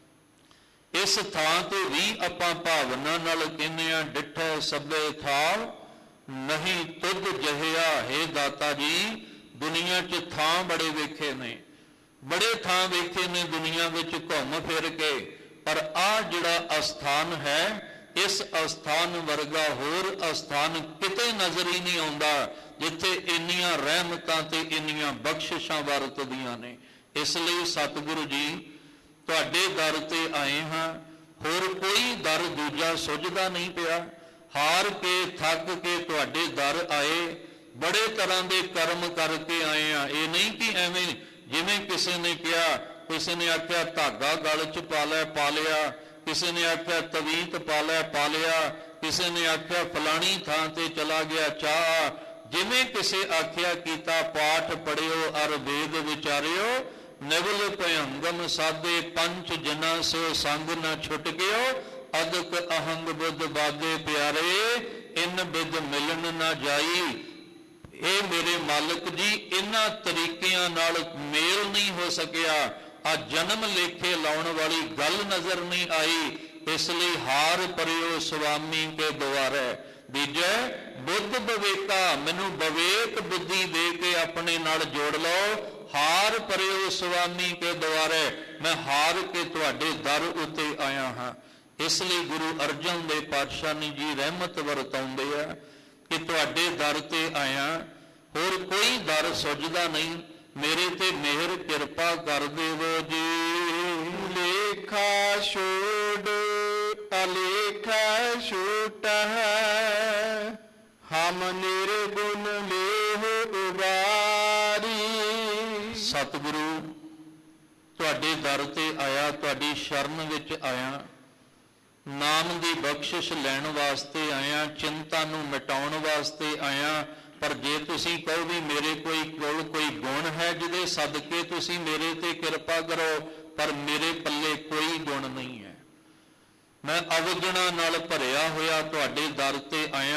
[SPEAKER 2] ਇਸ ਥਾਂ ਤੇ ਵੀ ਆਪਾਂ ਭਾਵਨਾ ਨਾਲ ਕਹਿੰਦੇ ਆ, ਡਿਠੋ ਸਭੇ ਥਾਂ ਨਹੀਂ ਤੁਧ ਜਹਿਆ। ਹੈ ਦਾਤਾ ਜੀ, ਦੁਨੀਆ 'ਚ ਥਾਂ ਬੜੇ ਵੇਖੇ ਨੇ, ਬੜੇ ਥਾਂ ਵੇਖੇ ਨੇ ਦੁਨੀਆ ਵਿੱਚ ਘੁੰਮ ਫਿਰ ਕੇ, ਪਰ ਆਹ ਜਿਹੜਾ ਅਸਥਾਨ ਹੈ, ਇਸ ਅਸਥਾਨ ਵਰਗਾ ਹੋਰ ਅਸਥਾਨ ਕਿਤੇ ਨਜ਼ਰ ਹੀ ਨਹੀਂ ਆਉਂਦਾ ਜਿੱਥੇ ਇੰਨੀਆਂ ਰਹਿਮਤਾਂ ਤੇ ਇੰਨੀਆਂ ਬਖਸ਼ਿਸ਼ਾਂ ਵਰਤਦੀਆਂ ਨੇ। ਇਸ ਲਈ ਸਤਿਗੁਰੂ ਜੀ ਤੁਹਾਡੇ ਦਰ ਤੇ ਆਏ ਹਾਂ, ਹੋਰ ਕੋਈ ਦਰ ਦੂਜਾ ਸੁਝਦਾ ਨਹੀਂ ਪਿਆ। ਹਾਰ ਕੇ ਥੱਕ ਕੇ ਤੁਹਾਡੇ ਦਰ ਆਏ, ਬੜੇ ਤਰ੍ਹਾਂ ਦੇ ਕਰਮ ਕਰਕੇ ਆਏ ਆ। ਇਹ ਨਹੀਂ ਕਿ ਐਵੇਂ ਜਿਵੇਂ ਕਿਸੇ ਨੇ ਕਿਹਾ, ਕਿਸੇ ਨੇ ਆਖਿਆ ਧਾਗਾ ਗਲ 'ਚ ਪਾ ਲਿਆ, ਕਿਸੇ ਨੇ ਆਖਿਆ ਤਵੀਤ ਪਾ ਲਿਆ, ਕਿਸੇ ਨੇ ਆਖਿਆ ਫਲਾਣੀ ਥਾਂ ਤੇ ਚਲਾ ਗਿਆ ਚਾਹ। ਜਿਵੇਂ ਕਿਸੇ ਆਖਿਆ ਕੀਤਾ, ਪਾਠ ਪੜਿਓ ਅਰ ਵੇਦ ਵਿਚਾਰਿਓ, ਨਿਵਲ ਭਯੰਗਮ ਸਾਧੇ ਪੰਚ ਜਨਾਂ ਸੋ ਸੰਗ ਨਾ ਛੁੱਟ ਗਿਓ, ਅਦਕ ਅਹੰਗ ਬੁੱਧ ਬਾਦੇ ਪਿਆਰੇ, ਇਨ ਬਿਦ ਮਿਲਣ ਨਾ ਜਾਈ। ਇਹ ਮੇਰੇ ਮਾਲਕ ਜੀ, ਇਹਨਾਂ ਤਰੀਕਿਆਂ ਨਾਲ ਮੇਲ ਨਹੀਂ ਹੋ ਸਕਿਆ, ਆ ਜਨਮ ਲੇਖੇ ਲਾਉਣ ਵਾਲੀ ਗੱਲ ਨਜ਼ਰ ਨਹੀਂ ਆਈ, ਇਸ ਲਈ ਹਾਰ ਪਰਿਓ ਸੁਆਮੀ ਕੇ ਦੁਆਰੇ। ਦੂਜੇ ਬੁੱਧ ਵਿਵੇਕਾ, ਮੈਨੂੰ ਵਿਵੇਕ ਬੁੱਧੀ ਦੇ ਕੇ ਆਪਣੇ ਨਾਲ ਜੋੜ ਲਓ। ਹਾਰ ਪਰਿਓ ਸੁਆਮੀ ਕੇ ਦੁਆਰੇ, ਮੈਂ ਹਾਰ ਕੇ ਤੁਹਾਡੇ ਦਰ ਉੱਤੇ ਆਇਆ ਹਾਂ। ਇਸ ਲਈ ਗੁਰੂ ਅਰਜਨ ਦੇਵ ਪਾਤਸ਼ਾਹ ਜੀ ਰਹਿਮਤ ਵਰਤਾਉਂਦੇ ਆ ਕਿ ਤੁਹਾਡੇ ਦਰ ਤੇ ਆਇਆ, ਹੋਰ ਕੋਈ ਦਰ ਸੁੱਝਦਾ ਨਹੀਂ, ਮੇਰੇ ਤੇ ਮਿਹਰ ਕਿਰਪਾ ਕਰ ਦੇਵੋ ਜੀ।
[SPEAKER 1] ਲੇਖਾ ਛੋੜ ਅਲੇਖਾ ਛੂਟ ਹੈ, ਹਮ ਨਿਰਗੁਣ ਲੇਹ ਉਬਾਰੀ।
[SPEAKER 2] ਸਤਿਗੁਰੂ ਤੁਹਾਡੇ ਦਰ ਤੇ ਆਇਆ, ਤੁਹਾਡੀ ਸ਼ਰਨ ਵਿੱਚ ਆਇਆ, ਨਾਮ ਦੀ ਬਖਸ਼ਿਸ਼ ਲੈਣ ਵਾਸਤੇ ਆਇਆ, ਚਿੰਤਾ ਨੂੰ ਮਿਟਾਉਣ ਵਾਸਤੇ ਆਇਆ। ਪਰ ਜੇ ਤੁਸੀਂ ਕਹੋ ਵੀ ਮੇਰੇ ਕੋਲ ਕੋਈ ਗੁਣ ਹੈ ਜਿਹਦੇ ਸਦਕੇ ਤੁਸੀਂ ਮੇਰੇ ਤੇ ਕਿਰਪਾ ਕਰੋ, ਪਰ ਮੇਰੇ ਪੱਲੇ ਕੋਈ ਗੁਣ ਨਹੀਂ ਹੈ। ਮੈਂ ਅਵਗੁਣਾਂ ਨਾਲ ਭਰਿਆ ਹੋਇਆ ਤੁਹਾਡੇ ਦਰ ਤੇ ਆਇਆ,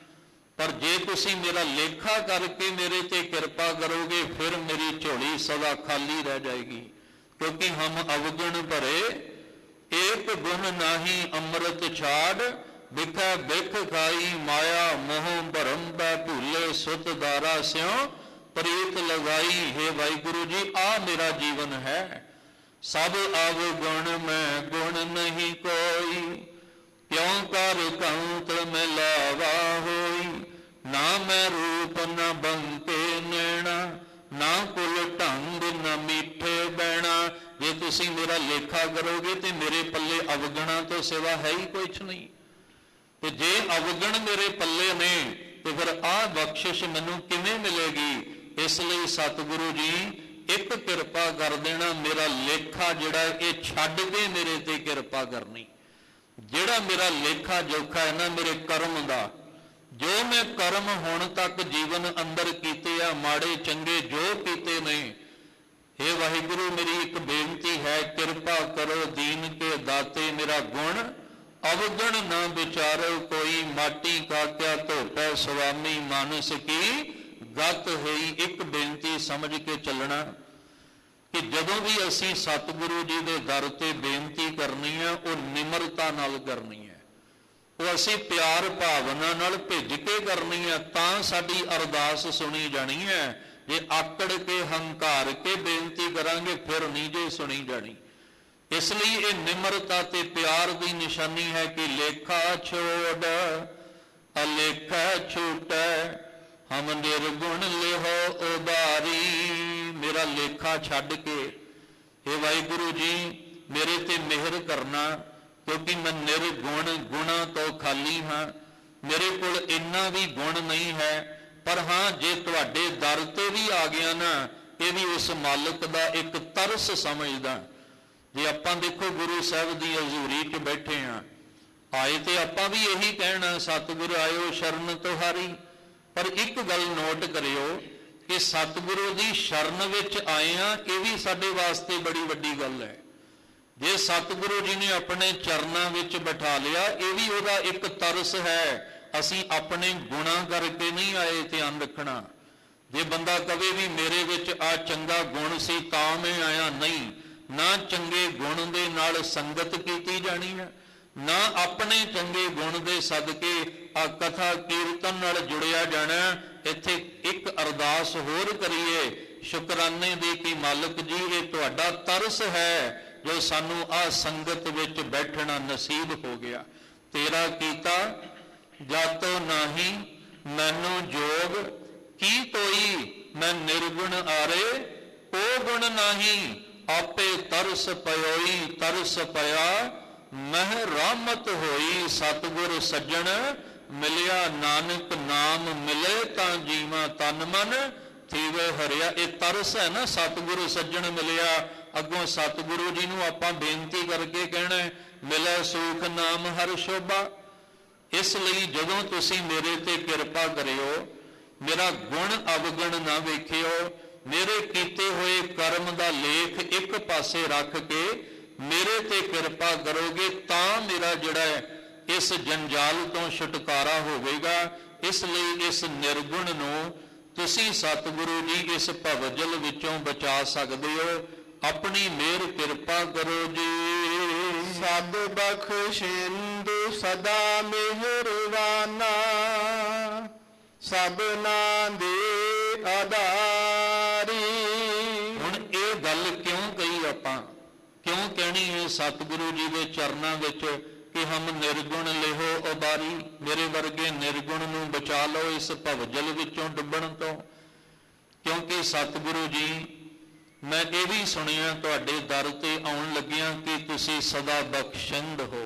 [SPEAKER 2] ਪਰ ਜੇ ਤੁਸੀਂ ਮੇਰਾ ਲੇਖਾ ਕਰਕੇ ਮੇਰੇ ਤੇ ਕਿਰਪਾ ਕਰੋਗੇ, ਫਿਰ ਮੇਰੀ ਝੋਲੀ ਸਦਾ ਖਾਲੀ ਰਹਿ ਜਾਏਗੀ। ਕਿਉਂਕਿ ਹਮ ਅਵਗੁਣ ਭਰੇ, ਏਕ ਗੁਣ ਨਾਹੀ ਅੰਮ੍ਰਿਤ ਛਾੜ, ਬਿਖੈ ਬਿਖ ਖਾਈ ਮਾਇਆ ਮੋਹ ਭਰਮ ਬੈ ਭੂਲੇ, ਸੁਤ ਦਾਰਾ ਸਿਉ ਪ੍ਰੀਤ ਲਗਾਈ। ਹੈ ਵਾਹਿਗੁਰੂ ਜੀ, ਆ ਮੇਰਾ ਜੀਵਨ ਹੈ। ਸਭ ਅਵਗੁਣ ਮੈਂ ਗੁਣ ਨਹੀਂ ਕੋਈ, ਕਿਉਂ ਕਰ ਕੰਤ ਮਿਲਾਵਾ ਹੋਈ। ਨਾ ਮੈਂ ਰੂਪ ਨਾ ਬੰਕੇ ਨੈਣਾ, ਨਾ ਕੁਲ ਢੰਗ ਨਾ ਮਿੱਠੇ ਬਹਿਣਾ। ਜੇ ਤੁਸੀਂ ਮੇਰਾ ਲੇਖਾ ਕਰੋਗੇ ਤੇ ਮੇਰੇ ਪੱਲੇ ਅਵਗੁਣਾਂ ਤੋਂ ਸਿਵਾ ਹੈ ਹੀ ਕੁਛ ਨਹੀਂ। ਤੇ ਜੇ ਅਵਗੁਣ ਮੇਰੇ ਪੱਲੇ ਨੇ ਤੇ ਫਿਰ ਆਹ ਬਖਸ਼ਿਸ਼ ਮੈਨੂੰ ਕਿਵੇਂ ਮਿਲੇਗੀ? ਇਸ ਲਈ ਸਤਿਗੁਰੂ ਜੀ ਇੱਕ ਕਿਰਪਾ ਕਰ ਦੇਣਾ, ਮੇਰਾ ਲੇਖਾ ਜਿਹੜਾ ਇਹ ਛੱਡ ਕੇ ਮੇਰੇ ਤੇ ਕਿਰਪਾ ਕਰਨੀ। ਜਿਹੜਾ ਮੇਰਾ ਲੇਖਾ ਜੋਖਾ ਹੈ ਨਾ ਮੇਰੇ ਕਰਮ ਦਾ, ਜੋ ਮੈਂ ਕਰਮ ਹੁਣ ਤੱਕ ਜੀਵਨ ਅੰਦਰ ਕੀਤੇ ਆ, ਮਾੜੇ ਚੰਗੇ ਜੋ ਕੀਤੇ ਨੇ, हे ਵਾਹਿਗੁਰੂ ਮੇਰੀ ਇੱਕ ਬੇਨਤੀ ਹੈ, ਕਿਰਪਾ ਕਰੋ ਦੀਨ ਕੇ ਦਾਤੇ, ਮੇਰਾ ਗੁਣ ਅਵਗੁਣ ਨਾ ਵਿਚਾਰੋ ਕੋਈ, ਮਾਟੀ ਕਾ ਕਿਆ ਧੋਤਾ ਸੁਆਮੀ ਮਾਨਸ ਕੀ ਗਤ ਹੋਈ। ਇੱਕ ਬੇਨਤੀ ਸਮਝ ਕੇ ਚੱਲਣਾ ਕਿ ਜਦੋਂ ਵੀ ਅਸੀਂ ਸਤਿਗੁਰੂ ਜੀ ਦੇ ਦਰ ਤੇ ਬੇਨਤੀ ਕਰਨੀ ਹੈ, ਉਹ ਨਿਮਰਤਾ ਨਾਲ ਕਰਨੀ ਹੈ, ਉਹ ਅਸੀਂ ਪਿਆਰ ਭਾਵਨਾ ਨਾਲ ਭਿੱਜ ਕੇ ਕਰਨੀ ਹੈ, ਤਾਂ ਸਾਡੀ ਅਰਦਾਸ ਸੁਣੀ ਜਾਣੀ ਹੈ। ਜੇ ਆਕੜ ਕੇ ਹੰਕਾਰ ਕੇ ਬੇਨਤੀ ਕਰਾਂਗੇ ਫਿਰ ਨਹੀਂ ਜੇ ਸੁਣੀ ਜਾਣੀ। ਇਸ ਲਈ ਇਹ ਨਿਮਰਤਾ ਤੇ ਪਿਆਰ ਦੀ ਨਿਸ਼ਾਨੀ ਹੈ ਕਿ ਲੇਖਾ ਛੋੜ ਅਲੇਖਾ ਛੂਟੈ, ਹਮ ਨਿਰਗੁਣ ਲਿਹੋ ਉਬਾਰੀ। ਮੇਰਾ ਲੇਖਾ ਛੱਡ ਕੇ हे ਵਾਹਿਗੁਰੂ ਜੀ ਮੇਰੇ ਤੇ ਮਿਹਰ ਕਰਨਾ, ਕਿਉਂਕਿ ਮੈਂ ਨਿਰਗੁਣ, ਗੁਣਾਂ ਤੋਂ ਖਾਲੀ ਹਾਂ। ਮੇਰੇ ਕੋਲ ਇੰਨਾ ਵੀ ਗੁਣ ਨਹੀਂ ਹੈ, ਪਰ ਹਾਂ ਜੇ ਤੁਹਾਡੇ ਦਰ ਤੇ ਵੀ ਆ ਗਿਆ ਨਾ, ਇਹ ਵੀ ਉਸ ਮਾਲਕ ਦਾ ਇੱਕ ਤਰਸ ਸਮਝਦਾ। ਜੇ ਆਪਾਂ ਦੇਖੋ ਗੁਰੂ ਸਾਹਿਬ ਦੀ ਹਜ਼ੂਰੀ 'ਚ ਬੈਠੇ ਹਾਂ, ਆਏ ਤੇ ਆਪਾਂ ਵੀ ਇਹੀ ਕਹਿਣਾ ਸਤਿਗੁਰ ਆਇਓ ਸ਼ਰਨ ਤੁਹਾਰੀ। ਪਰ ਇੱਕ ਗੱਲ ਨੋਟ ਕਰਿਓ ਕਿ ਸਤਿਗੁਰੂ ਦੀ ਸ਼ਰਨ ਵਿੱਚ ਆਏ ਹਾਂ, ਇਹ ਵੀ ਸਾਡੇ ਵਾਸਤੇ ਬੜੀ ਵੱਡੀ ਗੱਲ ਹੈ। ਜੇ ਸਤਿਗੁਰੂ ਜੀ ਨੇ ਆਪਣੇ ਚਰਨਾਂ ਵਿੱਚ ਬਿਠਾ ਲਿਆ, ਇਹ ਵੀ ਉਹਦਾ ਇੱਕ ਤਰਸ ਹੈ। ਅਸੀਂ ਆਪਣੇ ਗੁਣਾਂ ਕਰਕੇ ਨਹੀਂ ਆਏ, ਧਿਆਨ ਰੱਖਣਾ। ਜੇ ਬੰਦਾ ਕਵੇ ਵੀ ਮੇਰੇ ਵਿੱਚ ਆ ਚੰਗਾ ਗੁਣ ਸੀ ਤਾਂ ਮੈਂ ਆਇਆ, ਨਹੀਂ, ਨਾ ਚੰਗੇ ਗੁਣ ਦੇ ਨਾਲ ਸੰਗਤ ਕੀਤੀ ਜਾਣੀ ਹੈ, ਨਾ ਆਪਣੇ ਚੰਗੇ ਗੁਣ ਦੇ ਸਦਕੇ ਆ ਕਥਾ ਕੀਰਤਨ ਨਾਲ ਜੁੜਿਆ ਜਾਣਾ। ਇੱਥੇ ਇੱਕ ਅਰਦਾਸ ਹੋਰ ਕਰੀਏ ਸ਼ੁਕਰਾਨੇ ਦੀ ਕਿ ਮਾਲਕ ਜੀ ਇਹ ਤੁਹਾਡਾ ਤਰਸ ਹੈ ਜੋ ਸਾਨੂੰ ਆ ਸੰਗਤ ਵਿੱਚ ਬੈਠਣਾ ਨਸੀਬ ਹੋ ਗਿਆ। ਤੇਰਾ ਕੀਤਾ ਜਾਤੋ ਨਾਹੀ ਮੈਨੂੰ ਜੋਗ, ਕੀ ਤੋਈ ਮੈਂ ਨਿਰਗੁਣ ਆਰੇ, ਉਹ ਗੁਣ ਨਾਹੀ ਆਪੇ ਤਰਸ ਪਇਓਈ। ਤਰਸ ਪਿਆ ਮਹਿ ਰਾਮਤ ਹੋਈ, ਸਤਿਗੁਰ ਸੱਜਣ ਮਿਲਿਆ ਨਾਨਕ ਨਾਮ ਮਿਲੇ ਤਾਂ ਜੀਵਾਂ ਤਨ ਮਨ ਥੀਵੇ ਹਰਿਆ। ਇਹ ਤਰਸ ਹੈ ਨਾ, ਸਤਿਗੁਰੂ ਸੱਜਣ ਮਿਲਿਆ। ਅੱਗੋਂ ਸਤਿਗੁਰੂ ਜੀ ਨੂੰ ਆਪਾਂ ਬੇਨਤੀ ਕਰਕੇ ਕਹਿਣਾ ਮਿਲੇ ਸੂਖ ਨਾਮ ਹਰ ਸ਼ੋਭਾ। ਇਸ ਲਈ ਜਦੋਂ ਤੁਸੀਂ ਮੇਰੇ ਤੇ ਕਿਰਪਾ ਕਰਿਓ, ਮੇਰਾ ਗੁਣ ਅਵਗਣ ਨਾ ਵੇਖਿਓ, ਮੇਰੇ ਕੀਤੇ ਹੋਏ ਕਰਮ ਦਾ ਲੇਖ ਇੱਕ ਪਾਸੇ ਰੱਖ ਕੇ ਮੇਰੇ ਤੇ ਕਿਰਪਾ ਕਰੋਗੇ ਤਾਂ ਮੇਰਾ ਜਿਹੜਾ ਹੈ ਇਸ ਜੰਜਾਲ ਤੋਂ ਛੁਟਕਾਰਾ ਹੋਵੇਗਾ। ਇਸ ਲਈ ਇਸ ਨਿਰਗੁਣ ਨੂੰ ਤੁਸੀਂ ਸਤਿਗੁਰੂ ਜੀ ਇਸ ਭਵਜਲ ਵਿੱਚੋਂ ਬਚਾ ਸਕਦੇ ਹੋ। ਆਪਣੀ ਮਿਹਰ ਕਿਰਪਾ ਕਰੋ ਜੀ।
[SPEAKER 1] ਸਭ ਬਖਸ਼ਿੰਦੂ ਸਦਾ ਮਿਹਰਵਾਨਾ, ਸਭਨਾ ਦੇ ਆਧਾਰੀ।
[SPEAKER 2] ਹੁਣ ਇਹ ਗੱਲ ਕਿਉਂ ਕਹੀ ਆਪਾਂ, ਕਿਉਂ ਕਹਿਣੀ ਹੈ ਸਤਿਗੁਰੂ ਜੀ ਦੇ ਚਰਨਾਂ ਵਿੱਚ ਕਿ ਹਮ ਨਿਰਗੁਣ ਲਿਹੋ ਉਬਾਰੀ, ਮੇਰੇ ਵਰਗੇ ਨਿਰਗੁਣ ਨੂੰ ਬਚਾ ਲਓ ਇਸ ਭਵਜਲ ਵਿੱਚੋਂ ਡੁੱਬਣ ਤੋਂ। ਕਿਉਂਕਿ ਸਤਿਗੁਰੂ ਜੀ, ਮੈਂ ਇਹ ਵੀ ਸੁਣਿਆ ਤੁਹਾਡੇ ਦਰ ਤੇ ਆਉਣ ਲੱਗਿਆਂ ਕਿ ਤੁਸੀਂ ਸਦਾ ਬਖਸ਼ਿੰਦ ਹੋ,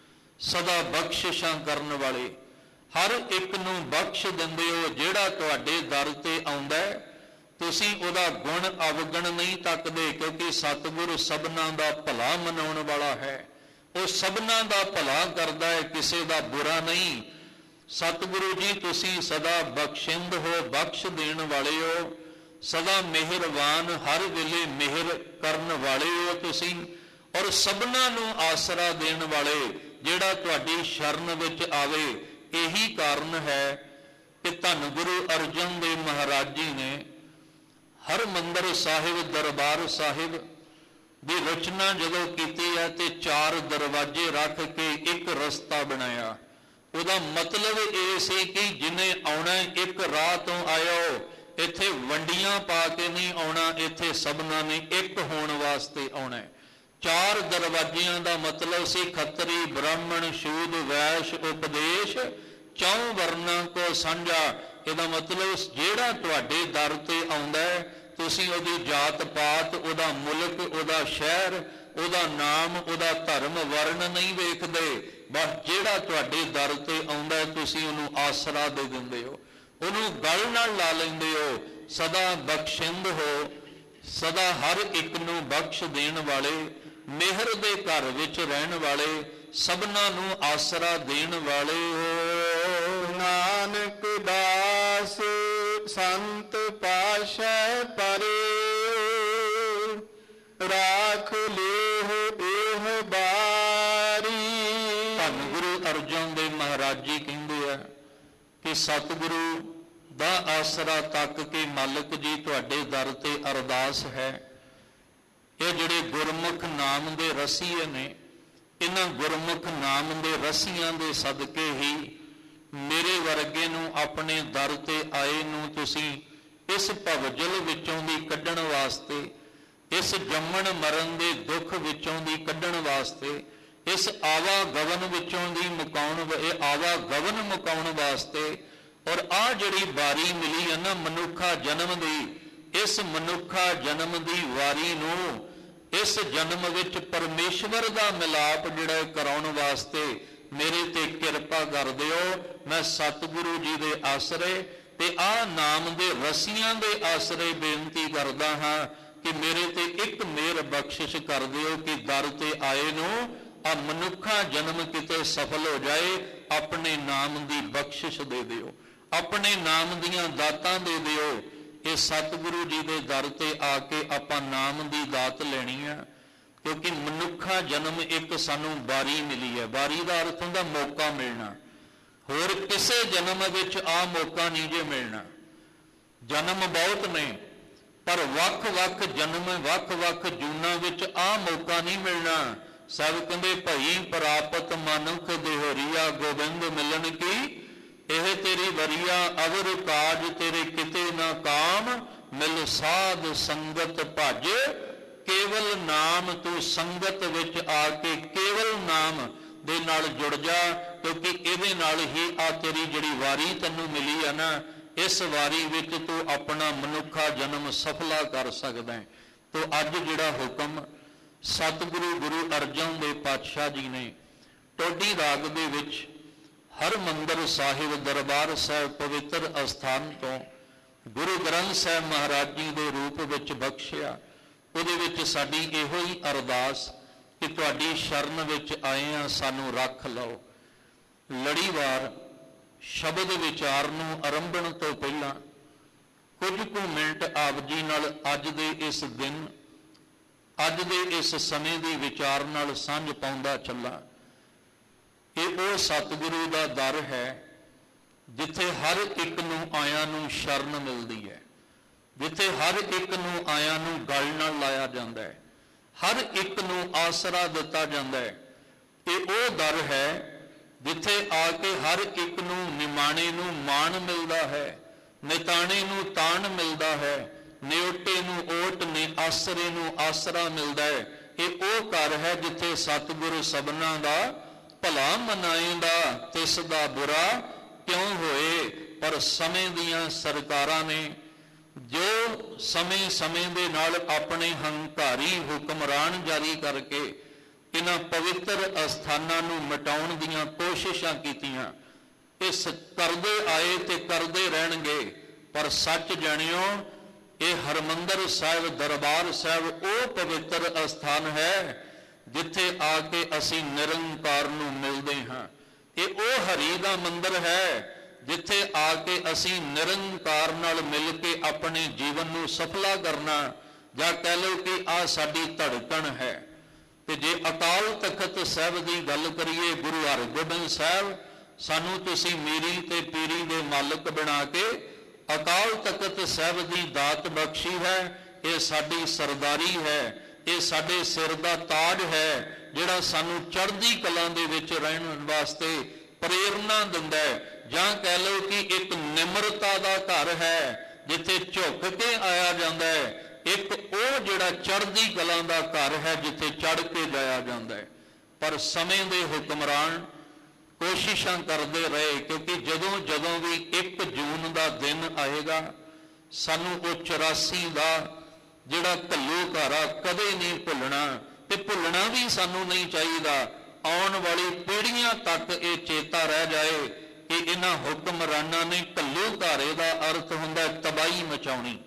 [SPEAKER 2] ਸਦਾ ਬਖਸ਼ਿਸ਼ਾਂ ਕਰਨ ਵਾਲੇ, ਹਰ ਇੱਕ ਨੂੰ ਬਖਸ਼ ਦਿੰਦੇ ਹੋ। ਜਿਹੜਾ ਤੁਹਾਡੇ ਦਰ ਤੇ ਆਉਂਦਾ ਤੁਸੀਂ ਉਹਦਾ ਗੁਣ ਅਵਗਣ ਨਹੀਂ ਤੱਕਦੇ, ਕਿਉਂਕਿ ਸਤਿਗੁਰ ਸਭਨਾਂ ਦਾ ਭਲਾ ਮਨਾਉਣ ਵਾਲਾ ਹੈ। ਉਹ ਸਭਨਾਂ ਦਾ ਭਲਾ ਕਰਦਾ ਹੈ, ਕਿਸੇ ਦਾ ਬੁਰਾ ਨਹੀਂ। ਸਤਿਗੁਰੂ ਜੀ ਤੁਸੀਂ ਸਦਾ ਬਖਸ਼ਿੰਦ ਹੋ, ਬਖਸ਼ ਦੇਣ ਵਾਲੇ ਹੋ, ਸਦਾ ਮਿਹਰਬਾਨ, ਹਰ ਵੇਲੇ ਮਿਹਰ ਕਰਨ ਵਾਲੇ ਹੋ ਤੁਸੀਂ, ਔਰ ਸਭਨਾਂ ਨੂੰ ਆਸਰਾ ਦੇਣ ਵਾਲੇ। ਜਿਹੜਾ ਤੁਹਾਡੀ ਸ਼ਰਨ ਵਿੱਚ ਆਵੇ, ਇਹੀ ਕਾਰਨ ਹੈ ਕਿ ਧੰਨ ਗੁਰੂ ਅਰਜਨ ਦੇਵ ਮਹਾਰਾਜ ਜੀ ਨੇ ਹਰਿਮੰਦਰ ਸਾਹਿਬ ਦਰਬਾਰ ਸਾਹਿਬ ਦੀ ਰਚਨਾ ਜਦੋਂ ਕੀਤੀ ਹੈ ਤੇ 4 ਦਰਵਾਜ਼ੇ ਰੱਖ ਕੇ ਇੱਕ ਰਸਤਾ ਬਣਾਇਆ। ਉਹਦਾ ਮਤਲਬ ਇਹ ਸੀ ਕਿ ਜਿਹਨੇ ਆਉਣਾ ਇੱਕ ਰਾਹ ਤੋਂ ਆਇਓ, ਇੱਥੇ ਵੰਡੀਆਂ ਪਾ ਕੇ ਨਹੀਂ ਆਉਣਾ, ਇੱਥੇ ਸਭਨਾਂ ਨੇ ਇੱਕ ਹੋਣ ਵਾਸਤੇ ਆਉਣਾ। 4 ਦਰਵਾਜ਼ਿਆਂ ਦਾ ਮਤਲਬ ਸੀ ਖੱਤਰੀ ਬ੍ਰਾਹਮਣ ਸ਼ੂਦ ਵੈਸ਼ ਉਪਦੇਸ਼, 4 ਵਰਨਾਂ ਕੋ ਸਾਂਝਾ। ਇਹਦਾ ਮਤਲਬ ਜਿਹੜਾ ਤੁਹਾਡੇ ਦਰ ਤੇ ਆਉਂਦਾ ਤੁਸੀਂ ਉਹਦੀ ਜਾਤ ਪਾਤ, ਉਹਦਾ ਮੁਲਕ, ਉਹਦਾ ਸ਼ਹਿਰ, ਉਹਦਾ ਨਾਮ, ਉਹਦਾ ਧਰਮ ਵਰਨ ਨਹੀਂ ਵੇਖਦੇ। ਬਸ ਜਿਹੜਾ ਤੁਹਾਡੇ ਦਰ ਤੇ ਆਉਂਦਾ ਤੁਸੀਂ ਉਹਨੂੰ ਆਸਰਾ ਦੇ ਦਿੰਦੇ ਹੋ, ਉਹਨੂੰ ਗਲ ਨਾਲ ਲਾ ਲੈਂਦੇ ਹੋ। ਸਦਾ ਬਖਸ਼ਿੰਦ ਹੋ, ਸਦਾ ਹਰ ਇੱਕ ਨੂੰ ਬਖਸ਼ ਦੇਣ ਵਾਲੇ, ਮਿਹਰ ਦੇ ਘਰ ਵਿੱਚ ਰਹਿਣ ਵਾਲੇ, ਸਭਨਾਂ ਨੂੰ ਆਸਰਾ ਦੇਣ ਵਾਲੇ ਹੋ।
[SPEAKER 1] ਨਾਨਕ ਦਾਸ ਸੰਤ ਪਾਸ਼ੈ ਪਰੇ, ਰਾਖ ਲੇਹ ਇਹ ਬਾਰੀ।
[SPEAKER 2] ਧੰਨ ਗੁਰੂ ਅਰਜਨ ਦੇਵ ਮਹਾਰਾਜ ਜੀ ਕਹਿੰਦੇ ਆ ਕਿ ਸਤਿਗੁਰੂ ਦਾ ਆਸਰਾ ਤੱਕ ਕੇ ਮਾਲਕ ਜੀ ਤੁਹਾਡੇ ਦਰ ਤੇ ਅਰਦਾਸ ਹੈ। ਇਹ ਜਿਹੜੇ ਗੁਰਮੁਖ ਨਾਮ ਦੇ ਰਸੀਏ ਨੇ, ਇਹਨਾਂ ਗੁਰਮੁਖ ਨਾਮ ਦੇ ਰਸੀਆਂ ਦੇ ਸਦਕੇ ਹੀ ਮੇਰੇ ਵਰਗੇ ਨੂੰ ਆਪਣੇ ਦਰ ਤੇ ਆਏ ਨੂੰ ਤੁਸੀਂ ਇਸ ਭਵਜਲ ਵਿੱਚੋਂ ਦੀ ਕੱਢਣ ਵਾਸਤੇ, ਇਸ ਜੰਮਣ ਮਰਨ ਦੇ ਦੁੱਖ ਵਿੱਚੋਂ ਦੀ ਕੱਢਣ ਵਾਸਤੇ, ਇਸ ਆਵਾਗਮਨ ਵਿੱਚੋਂ ਦੀ ਆਵਾਗਮਨ ਮੁਕਾਉਣ ਵਾਸਤੇ। ਔਰ ਆਹ ਜਿਹੜੀ ਵਾਰੀ ਮਿਲੀ ਹੈ ਨਾ ਮਨੁੱਖਾ ਜਨਮ ਦੀ, ਇਸ ਮਨੁੱਖਾ ਜਨਮ ਦੀ ਵਾਰੀ ਨੂੰ ਇਸ ਜਨਮ ਵਿੱਚ ਪਰਮੇਸ਼ਵਰ ਦਾ ਮਿਲਾਪ ਜਿਹੜਾ ਕਰਾਉਣ ਵਾਸਤੇ ਮੇਰੇ ਤੇ ਕਿਰਪਾ ਕਰ ਦਿਓ। ਮੈਂ ਸਤਿਗੁਰੂ ਜੀ ਦੇ ਆਸਰੇ ਤੇ ਆਹ ਨਾਮ ਦੇ ਰਸੀਆਂ ਦੇ ਆਸਰੇ ਬੇਨਤੀ ਕਰਦਾ ਹਾਂ ਕਿ ਮੇਰੇ ਤੇ ਇੱਕ ਮਿਹਰ ਬਖਸ਼ਿਸ਼ ਕਰ ਦਿਓ ਕਿ ਦਰ ਤੇ ਆਏ ਨੂੰ ਆ ਮਨੁੱਖਾ ਜਨਮ ਕਿਤੇ ਸਫਲ ਹੋ ਜਾਏ। ਆਪਣੇ ਨਾਮ ਦੀ ਬਖਸ਼ਿਸ਼ ਦੇ ਦਿਓ, ਆਪਣੇ ਨਾਮ ਦੀਆਂ ਦਾਤਾਂ ਦੇ ਦਿਓ। ਇਹ ਸਤਿਗੁਰੂ ਜੀ ਦੇ ਦਰ ਤੇ ਆ ਕੇ ਆਪਾਂ ਨਾਮ ਦੀ ਦਾਤ ਲੈਣੀ ਆ, ਕਿਉਂਕਿ ਮਨੁੱਖਾ ਜਨਮ ਇੱਕ ਸਾਨੂੰ ਵਾਰੀ ਮਿਲੀ ਹੈ। ਵਾਰੀ ਦਾ ਅਰਥ ਹੁੰਦਾ ਮੌਕਾ ਮਿਲਣਾ, ਹੋਰ ਕਿਸੇ ਜਨਮ ਵਿੱਚ ਆ ਮੌਕਾ ਨਹੀਂ ਜੇ ਮਿਲਣਾ। ਜਨਮ ਬਹੁਤ ਨੇ ਪਰ ਵੱਖ-ਵੱਖ ਜਨਮ, ਵੱਖ-ਵੱਖ ਜੂਨਾਂ ਵਿੱਚ ਆ ਮੌਕਾ ਨਹੀਂ ਮਿਲਣਾ। ਸਭ ਕਹਿੰਦੇ ਭਈ ਪ੍ਰਾਪਤ ਮਨੁੱਖ ਦੇਹਰੀਆ ਗੋਬਿੰਦ ਮਿਲਣ ਕੀ, ਇਹ ਤੇਰੀ ਵਰੀਆ ਅਵਰ ਕਾਜ ਤੇਰੇ ਕਿਤੇ ਨਾ ਕਾਮ, ਮਿਲ ਸਾਧ ਸੰਗਤ ਭਜ ਕੇਵਲ ਨਾਮ। ਤੂੰ ਸੰਗਤ ਵਿੱਚ ਆ ਕੇ ਕੇਵਲ ਨਾਮ ਦੇ ਨਾਲ ਜੁੜ ਜਾ, ਕਿਉਂਕਿ ਇਹਦੇ ਨਾਲ ਹੀ ਆ ਤੇਰੀ ਜਿਹੜੀ ਵਾਰੀ ਤੈਨੂੰ ਮਿਲੀ ਹੈ ਨਾ, ਇਸ ਵਾਰੀ ਵਿੱਚ ਤੂੰ ਆਪਣਾ ਮਨੁੱਖਾ ਜਨਮ ਸਫਲਾ ਕਰ ਸਕਦਾ ਹੈ। ਤੋ ਅੱਜ ਜਿਹੜਾ ਹੁਕਮ ਸਤਿਗੁਰੂ ਗੁਰੂ ਅਰਜਨ ਦੇਵ ਪਾਤਸ਼ਾਹ ਜੀ ਨੇ ਟੋਡੀ ਰਾਗ ਦੇ ਵਿੱਚ ਹਰਿਮੰਦਰ ਸਾਹਿਬ ਦਰਬਾਰ ਸਾਹਿਬ ਪਵਿੱਤਰ ਅਸਥਾਨ ਤੋਂ ਗੁਰੂ ਗ੍ਰੰਥ ਸਾਹਿਬ ਮਹਾਰਾਜ ਜੀ ਦੇ ਰੂਪ ਵਿੱਚ ਬਖਸ਼ਿਆ। ਉਹਦੇ ਵਿੱਚ ਸਾਡੀ ਇਹੋ ਹੀ ਅਰਦਾਸ ਕਿ ਤੁਹਾਡੀ ਸ਼ਰਨ ਵਿੱਚ ਆਏ ਹਾਂ, ਸਾਨੂੰ ਰੱਖ ਲਓ। ਲੜੀਵਾਰ ਸ਼ਬਦ ਵਿਚਾਰ ਨੂੰ ਆਰੰਭਣ ਤੋਂ ਪਹਿਲਾਂ ਕੁਝ ਕੁ ਮਿੰਟ ਆਪ ਜੀ ਨਾਲ ਅੱਜ ਦੇ ਇਸ ਦਿਨ, ਅੱਜ ਦੇ ਇਸ ਸਮੇਂ ਦੀ ਵਿਚਾਰ ਨਾਲ ਸਾਂਝ ਪਾਉਂਦਾ ਚੱਲਾਂ। ਇਹ ਉਹ ਸਤਿਗੁਰੂ ਦਾ ਦਰ ਹੈ ਜਿੱਥੇ ਹਰ ਇੱਕ ਨੂੰ ਆਇਆਂ ਨੂੰ ਸ਼ਰਨ ਮਿਲਦੀ ਹੈ, ਜਿੱਥੇ ਹਰ ਇੱਕ ਨੂੰ ਆਇਆਂ ਨੂੰ ਗਲ ਨਾਲ ਲਾਇਆ ਜਾਂਦਾ ਹੈ, ਹਰ ਇੱਕ ਨੂੰ ਆਸਰਾ ਦਿੱਤਾ ਜਾਂਦਾ ਹੈ। ਇਹ ਉਹ ਦਰ ਹੈ ਜਿੱਥੇ ਆ ਕੇ ਹਰ ਇੱਕ ਨੂੰ ਨਿਮਾਣੇ ਨੂੰ ਮਾਣ ਮਿਲਦਾ ਹੈ, ਨਿਤਾਣੇ ਨੂੰ ਤਾਣ ਮਿਲਦਾ ਹੈ, ਨਿਉਟੇ ਨੂੰ ਓਟ, ਆਸਰੇ ਨੂੰ ਆਸਰਾ ਮਿਲਦਾ ਹੈ। ਇਹ ਉਹ ਘਰ ਹੈ ਜਿੱਥੇ ਸਤਿਗੁਰੂ ਸਭਨਾਂ ਦਾ ਭਲਾ ਮਨਾਏਂਦਾ, ਤਿਸ ਦਾ ਬੁਰਾ ਕਿਉਂ ਹੋਏ। ਪਰ ਸਮੇਂ ਦੀਆਂ ਸਰਕਾਰਾਂ ਨੇ ਜੋ ਸਮੇਂ ਦੇ ਨਾਲ ਆਪਣੇ ਹੰਕਾਰੀ ਹੁਕਮਰਾਨ ਜਾਰੀ ਕਰਕੇ ਇਹਨਾਂ ਪਵਿੱਤਰ ਅਸਥਾਨਾਂ ਨੂੰ ਮਿਟਾਉਣ ਦੀਆਂ ਕੋਸ਼ਿਸ਼ਾਂ ਕੀਤੀਆਂ। ਇਹ ਕਰਦੇ ਆਏ ਤੇ ਕਰਦੇ ਰਹਿਣਗੇ। ਪਰ ਸੱਚ ਜਾਣਿਓ, ਇਹ ਹਰਿਮੰਦਰ ਸਾਹਿਬ ਦਰਬਾਰ ਸਾਹਿਬ ਉਹ ਪਵਿੱਤਰ ਅਸਥਾਨ ਹੈ ਜਿੱਥੇ ਆ ਕੇ ਅਸੀਂ ਨਿਰੰਕਾਰ ਨੂੰ ਮਿਲਦੇ ਹਾਂ। ਇਹ ਉਹ ਹਰੀ ਦਾ ਮੰਦਰ ਹੈ ਜਿੱਥੇ ਆ ਕੇ ਅਸੀਂ ਨਿਰੰਕਾਰ ਨਾਲ ਮਿਲ ਕੇ ਆਪਣੇ ਜੀਵਨ ਨੂੰ ਸਫਲਾ ਕਰਨਾ, ਜਾਂ ਕਹਿ ਲਓ ਕਿ ਆ ਸਾਡੀ ਧੜਕਣ ਹੈ। ਤੇ ਜੇ ਅਕਾਲ ਤਖਤ ਸਾਹਿਬ ਦੀ ਗੱਲ ਕਰੀਏ, ਗੁਰੂ ਹਰਗੋਬਿੰਦ ਸਾਹਿਬ, ਸਾਨੂੰ ਤੁਸੀਂ ਮੀਰੀ ਤੇ ਪੀਰੀ ਦੇ ਮਾਲਕ ਬਣਾ ਕੇ ਅਕਾਲ ਤਖਤ ਸਾਹਿਬ ਦੀ ਦਾਤ ਬਖਸ਼ੀ ਹੈ। ਇਹ ਸਾਡੀ ਸਰਦਾਰੀ ਹੈ, ਇਹ ਸਾਡੇ ਸਿਰ ਦਾ ਤਾਜ ਹੈ ਜਿਹੜਾ ਸਾਨੂੰ ਚੜ੍ਹਦੀ ਕਲਾ ਦੇ ਵਿੱਚ ਰਹਿਣ ਵਾਸਤੇ ਪ੍ਰੇਰਨਾ ਦਿੰਦਾ ਹੈ। ਜਾਂ ਕਹਿ ਲਓ ਕਿ ਇੱਕ ਨਿਮਰਤਾ ਦਾ ਘਰ ਹੈ ਜਿੱਥੇ ਝੁੱਕ ਕੇ ਆਇਆ ਜਾਂਦਾ ਹੈ। ਇੱਕ ਉਹ ਜਿਹੜਾ ਚੜ੍ਹਦੀ ਕਲਾ ਦਾ ਘਰ ਹੈ ਜਿੱਥੇ ਚੜ੍ਹ ਕੇ ਜਾਇਆ ਜਾਂਦਾ ਹੈ। ਪਰ ਸਮੇਂ ਦੇ ਹੁਕਮਰਾਨ ਕੋਸ਼ਿਸ਼ਾਂ ਕਰਦੇ ਰਹੇ, ਕਿਉਂਕਿ ਜਦੋਂ ਵੀ 1 ਜੂਨ ਦਾ ਦਿਨ ਆਏਗਾ, ਸਾਨੂੰ ਉਹ 84 ਦਾ ਜਿਹੜਾ ਘੱਲੂਘਾਰਾ ਕਦੇ ਨਹੀਂ ਭੁੱਲਣਾ, ਤੇ ਭੁੱਲਣਾ ਵੀ ਸਾਨੂੰ ਨਹੀਂ ਚਾਹੀਦਾ। ਆਉਣ ਵਾਲੀ ਪੀੜ੍ਹੀਆਂ ਤੱਕ ਇਹ ਚੇਤਾ ਰਹਿ ਜਾਏ ਕਿ ਇਹਨਾਂ ਹੁਕਮਰਾਨਾਂ ਨੇ ਘੱਲੂਘਾਰੇ ਦਾ ਅਰਥ ਹੁੰਦਾ ਤਬਾਹੀ ਮਚਾਉਣੀ,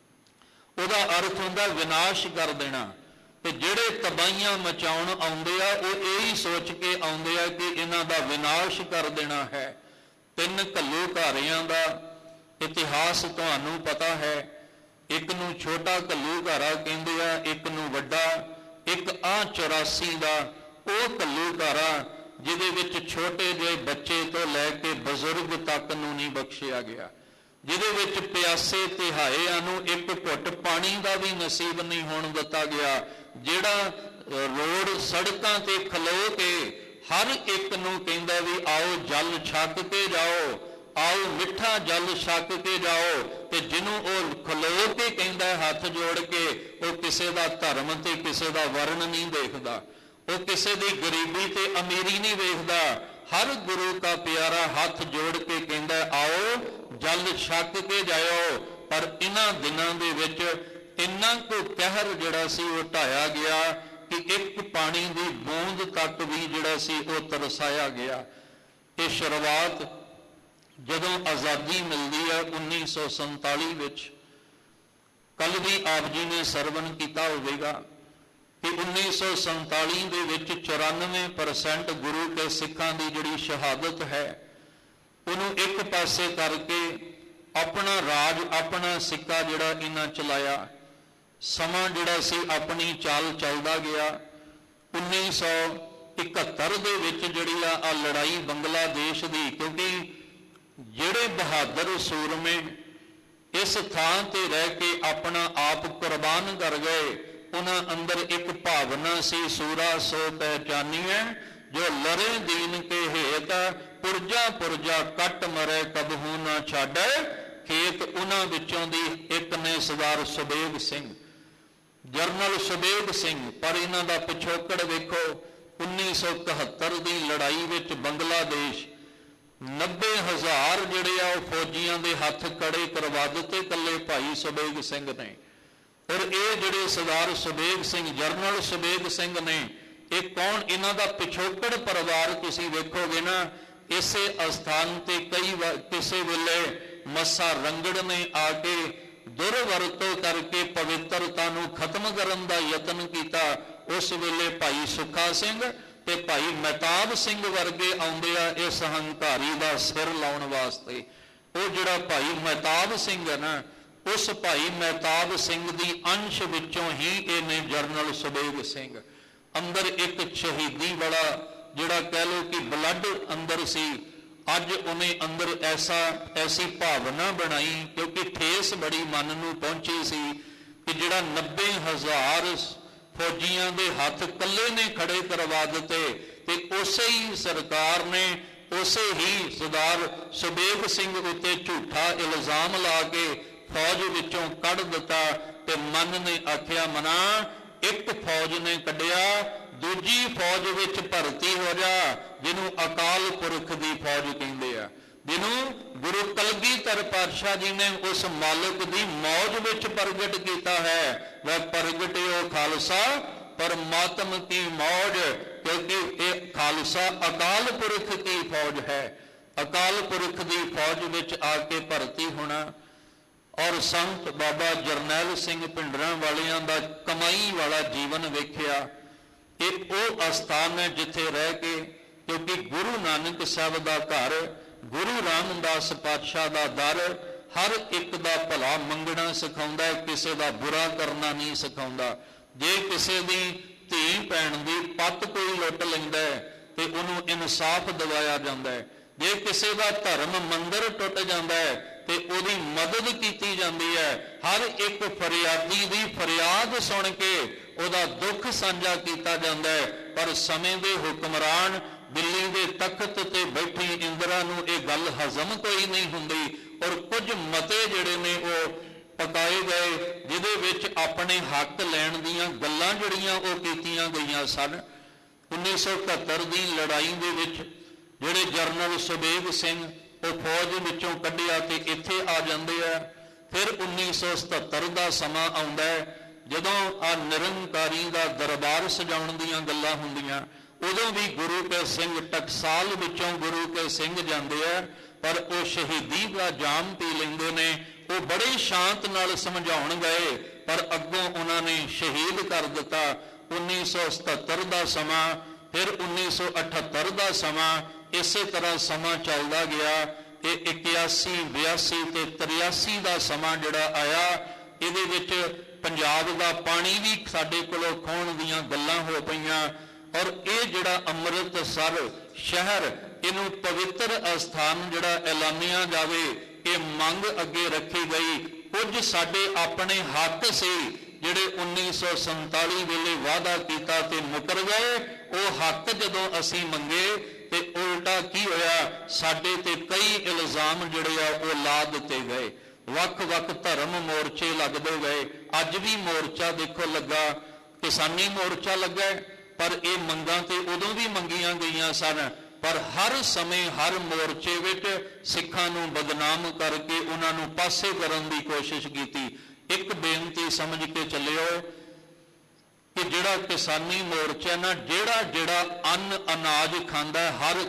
[SPEAKER 2] ਉਹਦਾ ਅਰਥ ਹੁੰਦਾ ਵਿਨਾਸ਼ ਕਰ ਦੇਣਾ। ਤੇ ਜਿਹੜੇ ਤਬਾਹੀਆਂ ਮਚਾਉਣ ਆਉਂਦੇ ਆ, ਉਹ ਇਹ ਹੀ ਸੋਚ ਕੇ ਆਉਂਦੇ ਆ ਕਿ ਇਹਨਾਂ ਦਾ ਵਿਨਾਸ਼ ਕਰ ਦੇਣਾ ਹੈ। 3 ਘੱਲੂਘਾਰਿਆਂ ਦਾ ਇਤਿਹਾਸ ਤੁਹਾਨੂੰ ਪਤਾ ਹੈ। ਇੱਕ ਨੂੰ ਛੋਟਾ ਘੱਲੂਘਾਰਾ ਕਹਿੰਦੇ ਆ, ਇੱਕ ਨੂੰ ਵੱਡਾ। ਇੱਕ ਆ 84 ਦਾ ਉਹ ਘੱਲੂਘਾਰਾ ਜਿਹਦੇ ਵਿੱਚ ਛੋਟੇ ਜਿਹੇ ਬੱਚੇ ਤੋਂ ਲੈ ਕੇ ਬਜ਼ੁਰਗ ਤੱਕ ਨੂੰ ਨਹੀਂ ਬਖਸ਼ਿਆ ਗਿਆ, ਜਿਹਦੇ ਵਿੱਚ ਪਿਆਸੇ ਤਿਹਾਇਆਂ ਨੂੰ ਇੱਕ ਘੁੱਟ ਪਾਣੀ ਦਾ ਵੀ ਨਸੀਬ ਨਹੀਂ ਹੋਣ ਦਿੱਤਾ ਗਿਆ, ਜਿਹੜਾ ਰੋਡ ਸੜਕਾਂ ਤੇ ਖਲੋ ਕੇ ਹਰ ਇੱਕ ਨੂੰ ਕਹਿੰਦਾ ਵੀ ਆਓ ਜਲ ਛਕ ਕੇ ਜਾਓ, ਆਓ ਮਿੱਠਾ ਜਲ ਛਕ ਕੇ ਜਾਓ। ਤੇ ਜਿਹਨੂੰ ਉਹ ਖਲੋ ਕੇ ਕਹਿੰਦਾ ਹੱਥ ਜੋੜ ਕੇ, ਉਹ ਕਿਸੇ ਦਾ ਧਰਮ ਤੇ ਕਿਸੇ ਦਾ ਵਰਣ ਨਹੀਂ ਦੇਖਦਾ, ਉਹ ਕਿਸੇ ਦੀ ਗਰੀਬੀ ਤੇ ਅਮੀਰੀ ਨਹੀਂ ਵੇਖਦਾ। ਹਰ ਗੁਰੂ ਦਾ ਪਿਆਰਾ ਹੱਥ ਜੋੜ ਕੇ ਕਹਿੰਦਾ ਆਓ ਜਲ ਛਕ ਕੇ ਜਾਇਓ। ਪਰ ਇਹਨਾਂ ਦਿਨਾਂ ਦੇ ਵਿੱਚ ਇੰਨਾ ਕੁ ਕਹਿਰ ਜਿਹੜਾ ਸੀ ਉਹ ਢਾਇਆ ਗਿਆ ਕਿ ਇੱਕ ਪਾਣੀ ਦੀ ਬੂੰਦ ਤੱਕ ਵੀ ਜਿਹੜਾ ਸੀ ਉਹ ਤਰਸਾਇਆ ਗਿਆ। ਇਹ ਸ਼ੁਰੂਆਤ ਜਦੋਂ ਆਜ਼ਾਦੀ ਮਿਲਦੀ ਹੈ 1947 ਵਿੱਚ, ਕੱਲ ਵੀ ਆਪ ਜੀ ਨੇ ਸਰਵਣ ਕੀਤਾ ਹੋਵੇਗਾ ਕਿ 1947 ਦੇ ਵਿੱਚ 94% ਗੁਰੂ ਕੇ ਸਿੱਖਾਂ ਦੀ ਜਿਹੜੀ ਸ਼ਹਾਦਤ ਹੈ ਉਹਨੂੰ ਇੱਕ ਪਾਸੇ ਕਰਕੇ ਆਪਣਾ ਰਾਜ, ਆਪਣਾ ਸਿੱਕਾ ਜਿਹੜਾ ਇਹਨਾਂ ਚਲਾਇਆ। ਸਮਾਂ ਜਿਹੜਾ ਸੀ ਆਪਣੀ ਚਾਲ ਚੱਲਦਾ ਗਿਆ। 1971 ਦੇ ਵਿੱਚ ਜਿਹੜੀ ਆ ਲੜਾਈ ਬੰਗਲਾਦੇਸ਼ ਦੀ, ਕਿਉਂਕਿ ਜਿਹੜੇ ਬਹਾਦਰ ਸੂਰਮੇ ਇਸ ਥਾਂ ਤੇ ਰਹਿ ਕੇ ਆਪਣਾ ਆਪ ਕੁਰਬਾਨ ਕਰ ਗਏ, ਉਹਨਾਂ ਅੰਦਰ ਇੱਕ ਭਾਵਨਾ ਸੀ, ਸੂਰਾ ਸੋ ਪਹਿਚਾਨੀਐ ਜੋ ਲੜੇ ਦੀਨ ਕੇ ਹੇਤ, ਪੁਰਜਾ ਪੁਰਜਾ ਕੱਟ ਮਰੇ ਕਬਹੂ ਨਾ ਛਾੜੈ ਖੇਤ। ਉਹਨਾਂ ਵਿੱਚੋਂ ਦੀ ਇੱਕ ਨੇ ਸਰਦਾਰ ਸੁਬੇਗ ਸਿੰਘ, ਜਰਨਲ ਸੁਬੇਗ ਸਿੰਘ। ਪਰ ਇਹਨਾਂ ਦਾ ਪਿਛੋਕੜ ਵੇਖੋ, 1971 ਦੀ ਲੜਾਈ ਵਿੱਚ ਬੰਗਲਾਦੇਸ਼ 90,000 ਜਿਹੜੇ ਆ ਉਹ ਫੌਜੀਆਂ ਦੇ ਹੱਥ ਕੜੇ ਕਰਵਾ ਦਿੱਤੇ ਇਕੱਲੇ ਭਾਈ ਸੁਬੇਗ ਸਿੰਘ ਨੇ। ਔਰ ਇਹ ਜਿਹੜੇ ਸਰਦਾਰ ਸੁਬੇਗ ਸਿੰਘ, ਜਰਨਲ ਸੁਬੇਗ ਸਿੰਘ ਨੇ, ਇਹ ਕੌਣ? ਇਹਨਾਂ ਦਾ ਪਿਛੋਕੜ ਪਰਿਵਾਰ ਤੁਸੀਂ ਵੇਖੋਗੇ ਨਾ, ਇਸੇ ਅਸਥਾਨ ਤੇ ਕਿਸੇ ਵੇਲੇ ਮੱਸਾ ਰੰਗੜ ਨੇ ਆ ਕੇ ਦੁਰਵਰਤੋਂ ਕਰਕੇ ਪਵਿੱਤਰਤਾ ਨੂੰ ਖਤਮ ਕਰਨ ਦਾ ਯਤਨ ਕੀਤਾ। ਉਸ ਵੇਲੇ ਭਾਈ ਸੁੱਖਾ ਸਿੰਘ ਤੇ ਭਾਈ ਮਹਿਤਾਬ ਸਿੰਘ ਵਰਗੇ ਆਉਂਦੇ ਆ ਇਸ ਹੰਕਾਰੀ ਦਾ ਸਿਰ ਲਾਉਣ ਵਾਸਤੇ। ਉਹ ਜਿਹੜਾ ਭਾਈ ਮਹਿਤਾਬ ਸਿੰਘ ਹੈ ਨਾ, ਉਸ ਭਾਈ ਮਹਿਤਾਬ ਸਿੰਘ ਦੀ ਅੰਸ਼ ਵਿੱਚੋਂ ਹੀ ਇਹ ਨੇ ਜਰਨਲ ਸੁਬੇਗ ਸਿੰਘ। ਅੰਦਰ ਇੱਕ ਸ਼ਹੀਦੀ ਵਾਲਾ ਜਿਹੜਾ ਕਹਿ ਲਓ ਕਿ ਬਲੱਡ ਅੰਦਰ ਸੀ, ਅੱਜ ਉਹਨੇ ਅੰਦਰ ਐਸੀ ਭਾਵਨਾ ਬਣਾਈ, ਕਿਉਂਕਿ ਠੇਸ ਬੜੀ ਮਨ ਨੂੰ ਪਹੁੰਚੀ ਸੀ ਕਿ ਜਿਹੜਾ 90,000 ਫੌਜੀਆਂ ਦੇ ਹੱਥ ਕੱਲੇ ਨੇ ਖੜੇ ਕਰਵਾ ਦਿੱਤੇ ਤੇ ਉਸੇ ਹੀ ਸਰਕਾਰ ਨੇ ਉਸੇ ਹੀ ਸਰਦਾਰ ਸੁਬੇਗ ਸਿੰਘ ਉੱਤੇ ਝੂਠਾ ਇਲਜ਼ਾਮ ਲਾ ਕੇ ਫੌਜ ਵਿੱਚੋਂ ਕੱਢ ਦਿੱਤਾ। ਤੇ ਮਨ ਨੇ ਆਖਿਆ, ਮਨਾ ਇੱਕ ਫੌਜ ਨੇ ਕੱਢਿਆ, ਦੂਜੀ ਫੌਜ ਵਿੱਚ ਭਰਤੀ ਹੋ ਜਾ, ਜਿਹਨੂੰ ਅਕਾਲ ਪੁਰਖ ਦੀ ਫੌਜ ਕਹਿੰਦੇ ਆ, ਜਿਹਨੂੰ ਗੁਰੂ ਕਲਗੀਧਰ ਪਾਤਸ਼ਾਹ ਜੀ ਨੇ ਉਸ ਮਾਲਕ ਦੀ ਮੌਜ ਵਿੱਚ ਪ੍ਰਗਟ ਕੀਤਾ ਹੈ। ਵਹ ਪ੍ਰਗਟਿਓ ਖਾਲਸਾ ਪਰਮਾਤਮ ਕੀ ਮੌਜ, ਕਿਉਂਕਿ ਇਹ ਖਾਲਸਾ ਅਕਾਲ ਪੁਰਖ ਦੀ ਫੌਜ ਹੈ। ਅਕਾਲ ਪੁਰਖ ਦੀ ਫੌਜ ਵਿੱਚ ਆ ਕੇ ਭਰਤੀ ਹੋਣਾ। ਔਰ ਸੰਤ ਬਾਬਾ ਜਰਨੈਲ ਸਿੰਘ ਭਿੰਡਰਾਂ ਵਾਲਿਆਂ ਦਾ ਕਮਾਈ ਵਾਲਾ ਜੀਵਨ ਵੇਖਿਆ। ਇਹ ਉਹ ਅਸਥਾਨ ਹੈ ਜਿੱਥੇ ਰਹਿ ਕੇ, ਕਿਉਂਕਿ ਗੁਰੂ ਨਾਨਕ ਸਾਹਿਬ ਦਾ ਘਰ, ਗੁਰੂ ਰਾਮਦਾਸ ਪਾਤਸ਼ਾਹ ਦਾ ਦਰ ਹਰ ਇੱਕ ਦਾ ਭਲਾ ਮੰਗਣਾ ਸਿਖਾਉਂਦਾ ਹੈ, ਕਿਸੇ ਦਾ ਬੁਰਾ ਕਰਨਾ ਨਹੀਂ ਸਿਖਾਉਂਦਾ। ਜੇ ਕਿਸੇ ਦੀ ਧੀ ਭੈਣ ਦੀ ਪੱਤ ਕੋਈ ਲੁੱਟ ਲੈਂਦਾ ਹੈ ਤੇ ਉਹਨੂੰ ਇਨਸਾਫ ਦਿਵਾਇਆ ਜਾਂਦਾ ਹੈ। ਜੇ ਕਿਸੇ ਦਾ ਧਰਮ ਮੰਦਰ ਟੁੱਟ ਜਾਂਦਾ ਹੈ ਤੇ ਉਹਦੀ ਮਦਦ ਕੀਤੀ ਜਾਂਦੀ ਹੈ। ਹਰ ਇੱਕ ਫਰਿਆਦੀ ਦੀ ਫਰਿਆਦ ਸੁਣ ਕੇ ਉਹਦਾ ਦੁੱਖ ਸਾਂਝਾ ਕੀਤਾ ਜਾਂਦਾ ਹੈ। ਪਰ ਸਮੇਂ ਦੇ ਹੁਕਮਰਾਨ ਦਿੱਲੀ ਦੇ ਤਖਤ ਤੇ ਬੈਠੀ ਇੰਦਰਾ ਨੂੰ ਇਹ ਗੱਲ ਹਜ਼ਮ ਕੋਈ ਨਹੀਂ ਹੁੰਦੀ, ਔਰ ਕੁਝ ਮਤੇ ਜਿਹੜੇ ਨੇ ਉਹ ਪਕਾਏ ਗਏ, ਜਿਹਦੇ ਵਿੱਚ ਆਪਣੇ ਹੱਕ ਲੈਣ ਦੀਆਂ ਗੱਲਾਂ ਜਿਹੜੀਆਂ ਉਹ ਕੀਤੀਆਂ ਗਈਆਂ ਸਨ। 1971 ਦੀ ਲੜਾਈ ਦੇ ਵਿੱਚ ਜਿਹੜੇ ਜਰਨਲ ਸੁਬੇਗ ਸਿੰਘ ਉਹ ਫੌਜ ਵਿੱਚੋਂ ਕੱਢਿਆ ਤੇ ਇੱਥੇ ਆ ਜਾਂਦੇ ਆ। ਫਿਰ 1977 ਦਾ ਸਮਾਂ ਆਉਂਦਾ ਹੈ, ਜਦੋਂ ਆ ਨਿਰੰਕਾਰੀ ਦਾ ਦਰਬਾਰ ਸਜਾਉਣ ਦੀਆਂ ਗੱਲਾਂ ਹੁੰਦੀਆਂ, ਉਦੋਂ ਵੀ ਗੁਰੂ ਕੇ ਸਿੰਘ ਟਕਸਾਲ ਵਿੱਚੋਂ ਗੁਰੂ ਕੇ ਸਿੰਘ ਜਾਂਦੇ ਆ, ਪਰ ਉਹ ਸ਼ਹੀਦੀ ਦਾ ਜਾਮ ਪੀ ਲੈਂਦੇ ਨੇ। ਉਹ ਬੜੇ ਸ਼ਾਂਤ ਨਾਲ ਸਮਝਾਉਣ ਗਏ, ਪਰ ਅੱਗੋਂ ਉਹਨਾਂ ਨੇ ਸ਼ਹੀਦ ਕਰ ਦਿੱਤਾ। 1977 ਦਾ ਸਮਾਂ, ਫਿਰ 1978 ਦਾ ਸਮਾਂ, ਇਸੇ ਤਰ੍ਹਾਂ ਸਮਾਂ ਚੱਲਦਾ ਗਿਆ। ਇਹ 81, 82 ਤੇ 83 ਦਾ ਸਮਾਂ ਜਿਹੜਾ ਆਇਆ, ਇਹਦੇ ਵਿੱਚ ਪੰਜਾਬ ਦਾ ਪਾਣੀ ਵੀ ਸਾਡੇ ਕੋਲੋਂ ਖੋਹਣ ਦੀਆਂ ਗੱਲਾਂ ਹੋ ਪਈਆਂ। ਔਰ ਇਹ ਜਿਹੜਾ ਅੰਮ੍ਰਿਤਸਰ ਸ਼ਹਿਰ, ਇਹਨੂੰ ਪਵਿੱਤਰ ਅਸਥਾਨ ਜਿਹੜਾ ਐਲਾਨਿਆ ਜਾਵੇ, ਇਹ ਮੰਗ ਅੱਗੇ ਰੱਖੀ ਗਈ। ਕੁਝ ਸਾਡੇ ਆਪਣੇ ਹੱਕ ਸੀ ਜਿਹੜੇ 1947 ਵੇਲੇ ਵਾਅਦਾ ਕੀਤਾ ਤੇ ਮੁਕਰ ਗਏ। ਉਹ ਹੱਕ ਜਦੋਂ ਅਸੀਂ ਮੰਗੇ ਤੇ ਉਲਟਾ ਕੀ ਹੋਇਆ, ਸਾਡੇ ਤੇ ਕਈ ਇਲਜ਼ਾਮ ਜਿਹੜੇ ਆ ਉਹ ਲਾ ਦਿੱਤੇ ਗਏ। ਵੱਖ-ਵੱਖ ਧਰਮ ਮੋਰਚੇ ਲੱਗਦੇ ਗਏ। ਅੱਜ ਵੀ ਮੋਰਚਾ ਦੇਖੋ ਲੱਗਾ, ਕਿਸਾਨੀ ਮੋਰਚਾ ਲੱਗਾ, ਪਰ ਇਹ ਮੰਗਾਂ ਤੇ ਉਦੋਂ ਵੀ ਮੰਗੀਆਂ ਗਈਆਂ ਸਨ। ਪਰ ਹਰ ਸਮੇਂ ਹਰ ਮੋਰਚੇ ਵਿੱਚ ਸਿੱਖਾਂ ਨੂੰ ਬਦਨਾਮ ਕਰਕੇ ਉਹਨਾਂ ਨੂੰ ਪਾਸੇ ਕਰਨ ਦੀ ਕੋਸ਼ਿਸ਼ ਕੀਤੀ। ਇੱਕ ਬੇਨਤੀ ਸਮਝ ਕੇ ਚੱਲਿਓ ਕਿ ਜਿਹੜਾ ਕਿਸਾਨੀ ਮੋਰਚਾ ਨਾ, ਜਿਹੜਾ ਅੰਨ ਅਨਾਜ ਖਾਂਦਾ, ਹਰ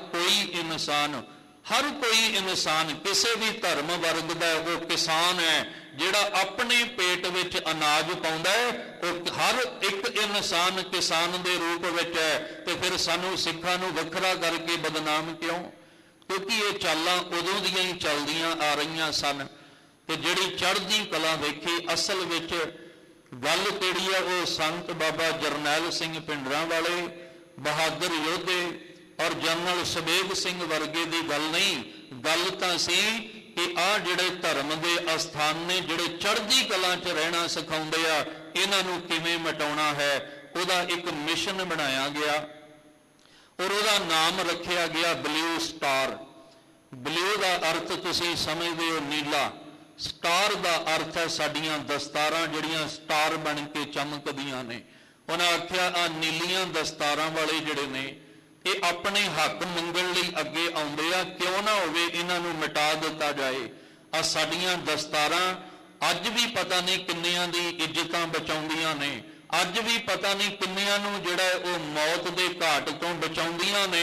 [SPEAKER 2] ਕੋਈ ਇਨਸਾਨ ਕਿਸੇ ਵੀ ਧਰਮ ਵਰਗ ਦਾ ਉਹ ਕਿਸਾਨ ਹੈ। ਜਿਹੜਾ ਆਪਣੇ ਪੇਟ ਵਿੱਚ ਅਨਾਜ ਪਾਉਂਦਾ ਹੈ, ਉਹ ਹਰ ਇੱਕ ਇਨਸਾਨ ਕਿਸਾਨ ਦੇ ਰੂਪ ਵਿੱਚ ਹੈ। ਤੇ ਫਿਰ ਸਾਨੂੰ ਸਿੱਖਾਂ ਨੂੰ ਵੱਖਰਾ ਕਰਕੇ ਬਦਨਾਮ ਕਿਉਂ? ਕਿਉਂਕਿ ਇਹ ਚਾਲਾਂ ਉਦੋਂ ਦੀਆਂ ਹੀ ਚੱਲਦੀਆਂ ਆ ਰਹੀਆਂ ਸਨ। ਤੇ ਜਿਹੜੀ ਚੜ੍ਹਦੀ ਕਲਾ ਵੇਖੀ, ਅਸਲ ਵਿੱਚ ਗੱਲ ਕਿਹੜੀ ਹੈ, ਉਹ ਸੰਤ ਬਾਬਾ ਜਰਨੈਲ ਸਿੰਘ ਭਿੰਡਰਾਂ ਵਾਲੇ ਬਹਾਦਰ ਯੋਧੇ ਔਰ ਜਨਰਲ ਸੁਬੇਗ ਸਿੰਘ ਵਰਗੇ ਦੀ ਗੱਲ ਨਹੀਂ। ਗੱਲ ਤਾਂ ਸੀ ਕਿ ਆਹ ਜਿਹੜੇ ਧਰਮ ਦੇ ਅਸਥਾਨ ਨੇ, ਜਿਹੜੇ ਚੜ੍ਹਦੀ ਕਲਾ 'ਚ ਰਹਿਣਾ ਸਿਖਾਉਂਦੇ ਆ, ਇਹਨਾਂ ਨੂੰ ਕਿਵੇਂ ਮਿਟਾਉਣਾ ਹੈ। ਉਹਦਾ ਇੱਕ ਮਿਸ਼ਨ ਬਣਾਇਆ ਗਿਆ ਔਰ ਉਹਦਾ ਨਾਮ ਰੱਖਿਆ ਗਿਆ ਬਲੂ ਸਟਾਰ। ਬਲੂ ਦਾ ਅਰਥ ਤੁਸੀਂ ਸਮਝਦੇ ਹੋ ਨੀਲਾ, ਸਟਾਰ ਦਾ ਅਰਥ ਹੈ ਸਾਡੀਆਂ ਦਸਤਾਰਾਂ ਜਿਹੜੀਆਂ ਸਟਾਰ ਬਣ ਕੇ ਚਮਕਦੀਆਂ ਨੇ। ਉਹਨਾਂ ਆਖਿਆ ਆ ਨੀਲੀਆਂ ਦਸਤਾਰਾਂ ਵਾਲੇ ਜਿਹੜੇ ਨੇ, ਇਹ ਆਪਣੇ ਹੱਕ ਮੰਗਣ ਲਈ ਅੱਗੇ ਆਉਂਦੇ ਆ, ਕਿਉਂ ਨਾ ਹੋਵੇ ਇਹਨਾਂ ਨੂੰ ਮਿਟਾ ਦਿੱਤਾ ਜਾਏ। ਆ ਸਾਡੀਆਂ ਦਸਤਾਰਾਂ ਅੱਜ ਵੀ ਪਤਾ ਨਹੀਂ ਕਿੰਨਿਆਂ ਦੀ ਇੱਜ਼ਤਾਂ ਬਚਾਉਂਦੀਆਂ ਨੇ, ਅੱਜ ਵੀ ਪਤਾ ਨਹੀਂ ਕਿੰਨਿਆਂ ਨੂੰ ਜਿਹੜਾ ਉਹ ਮੌਤ ਦੇ ਘਾਟ ਤੋਂ ਬਚਾਉਂਦੀਆਂ ਨੇ।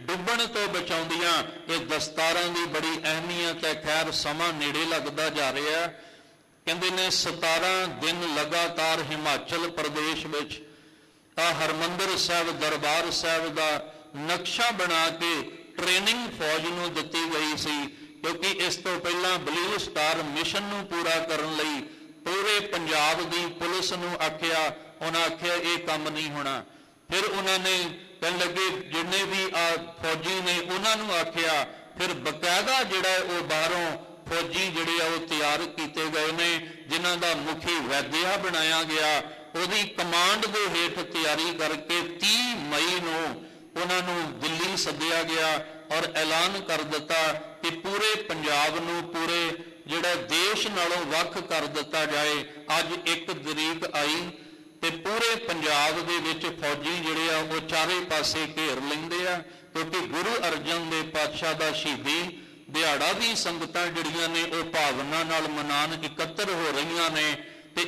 [SPEAKER 2] ਡੁੱਬਣ ਤੋਂ ਬਚਾਉਂਦੀਆਂ। ਇਹ ਦਸਤਾਰਾਂ ਦੀ ਬੜੀ ਅਹਿਮੀਅਤ ਹੈ। ਖੈਰ ਸਮਾਂ ਨੇੜੇ ਲੱਗਦਾ ਜਾ ਰਿਹਾ। ਕਹਿੰਦੇ ਨੇ 17 ਦਿਨ ਲਗਾਤਾਰ ਹਿਮਾਚਲ ਪ੍ਰਦੇਸ਼ ਵਿੱਚ ਹਰਮੰਦਰ ਸਾਹਿਬ ਦਰਬਾਰ ਸਾਹਿਬ ਦਾ ਨਕਸ਼ਾ ਬਣਾ ਕੇ ਟ੍ਰੇਨਿੰਗ ਫੌਜ ਨੂੰ ਦਿੱਤੀ ਗਈ ਸੀ, ਕਿਉਂਕਿ ਇਸ ਤੋਂ ਪਹਿਲਾਂ ਬਲੂ ਸਟਾਰ ਮਿਸ਼ਨ ਨੂੰ ਪੂਰਾ ਕਰਨ ਲਈ ਪੂਰੇ ਪੰਜਾਬ ਦੀ ਪੁਲਿਸ ਨੂੰ ਆਖਿਆ, ਉਹਨਾਂ ਆਖਿਆ ਇਹ ਕੰਮ ਨਹੀਂ ਹੋਣਾ। ਫਿਰ ਉਹਨਾਂ ਨੇ ਕਹਿਣ ਲੱਗੇ ਜਿੰਨੇ ਵੀ ਫੌਜੀ ਨੇ ਉਹਨਾਂ ਨੂੰ ਆਖਿਆ, ਫਿਰ ਬਕਾਇਦਾ ਜਿਹੜਾ ਉਹ ਬਾਹਰੋਂ ਫੌਜੀ ਜਿਹੜੇ ਆ ਉਹ ਤਿਆਰ ਕੀਤੇ ਗਏ ਨੇ, ਜਿਨ੍ਹਾਂ ਦਾ ਮੁਖੀ ਵੈਦਿਆ ਬਣਾਇਆ ਗਿਆ। ਉਹਦੀ ਕਮਾਂਡ ਦੇ ਹੇਠ ਤਿਆਰੀ ਕਰਕੇ 30 ਮਈ ਨੂੰ ਉਹਨਾਂ ਨੂੰ ਦਿੱਲੀ ਸੱਦਿਆ ਗਿਆ ਔਰ ਐਲਾਨ ਕਰ ਦਿੱਤਾ ਕਿ ਪੂਰੇ ਪੰਜਾਬ ਨੂੰ ਪੂਰੇ ਜਿਹੜਾ ਦੇਸ਼ ਨਾਲੋਂ ਵੱਖ ਕਰ ਦਿੱਤਾ ਜਾਏ। ਅੱਜ 1 ਤਰੀਕ ਆਈ ਤੇ ਪੂਰੇ ਪੰਜਾਬ ਦੇ ਵਿੱਚ ਫੌਜੀ ਜਿਹੜੇ ਆ ਉਹ ਚਾਰੇ ਪਾਸੇ ਘੇਰ ਲੈਂਦੇ ਆ, ਕਿਉਂਕਿ ਗੁਰੂ ਅਰਜਨ ਦੇਵ ਪਾਤਸ਼ਾਹ ਦਾ ਸ਼ਹੀਦੀ ਦਿਹਾੜਾ ਵੀ ਸੰਗਤਾਂ ਜਿਹੜੀਆਂ ਨੇ ਉਹ ਭਾਵਨਾ ਨਾਲ ਮਨਾਉਣ ਇਕੱਤਰ ਹੋ ਰਹੀਆਂ ਨੇ। ਤੇ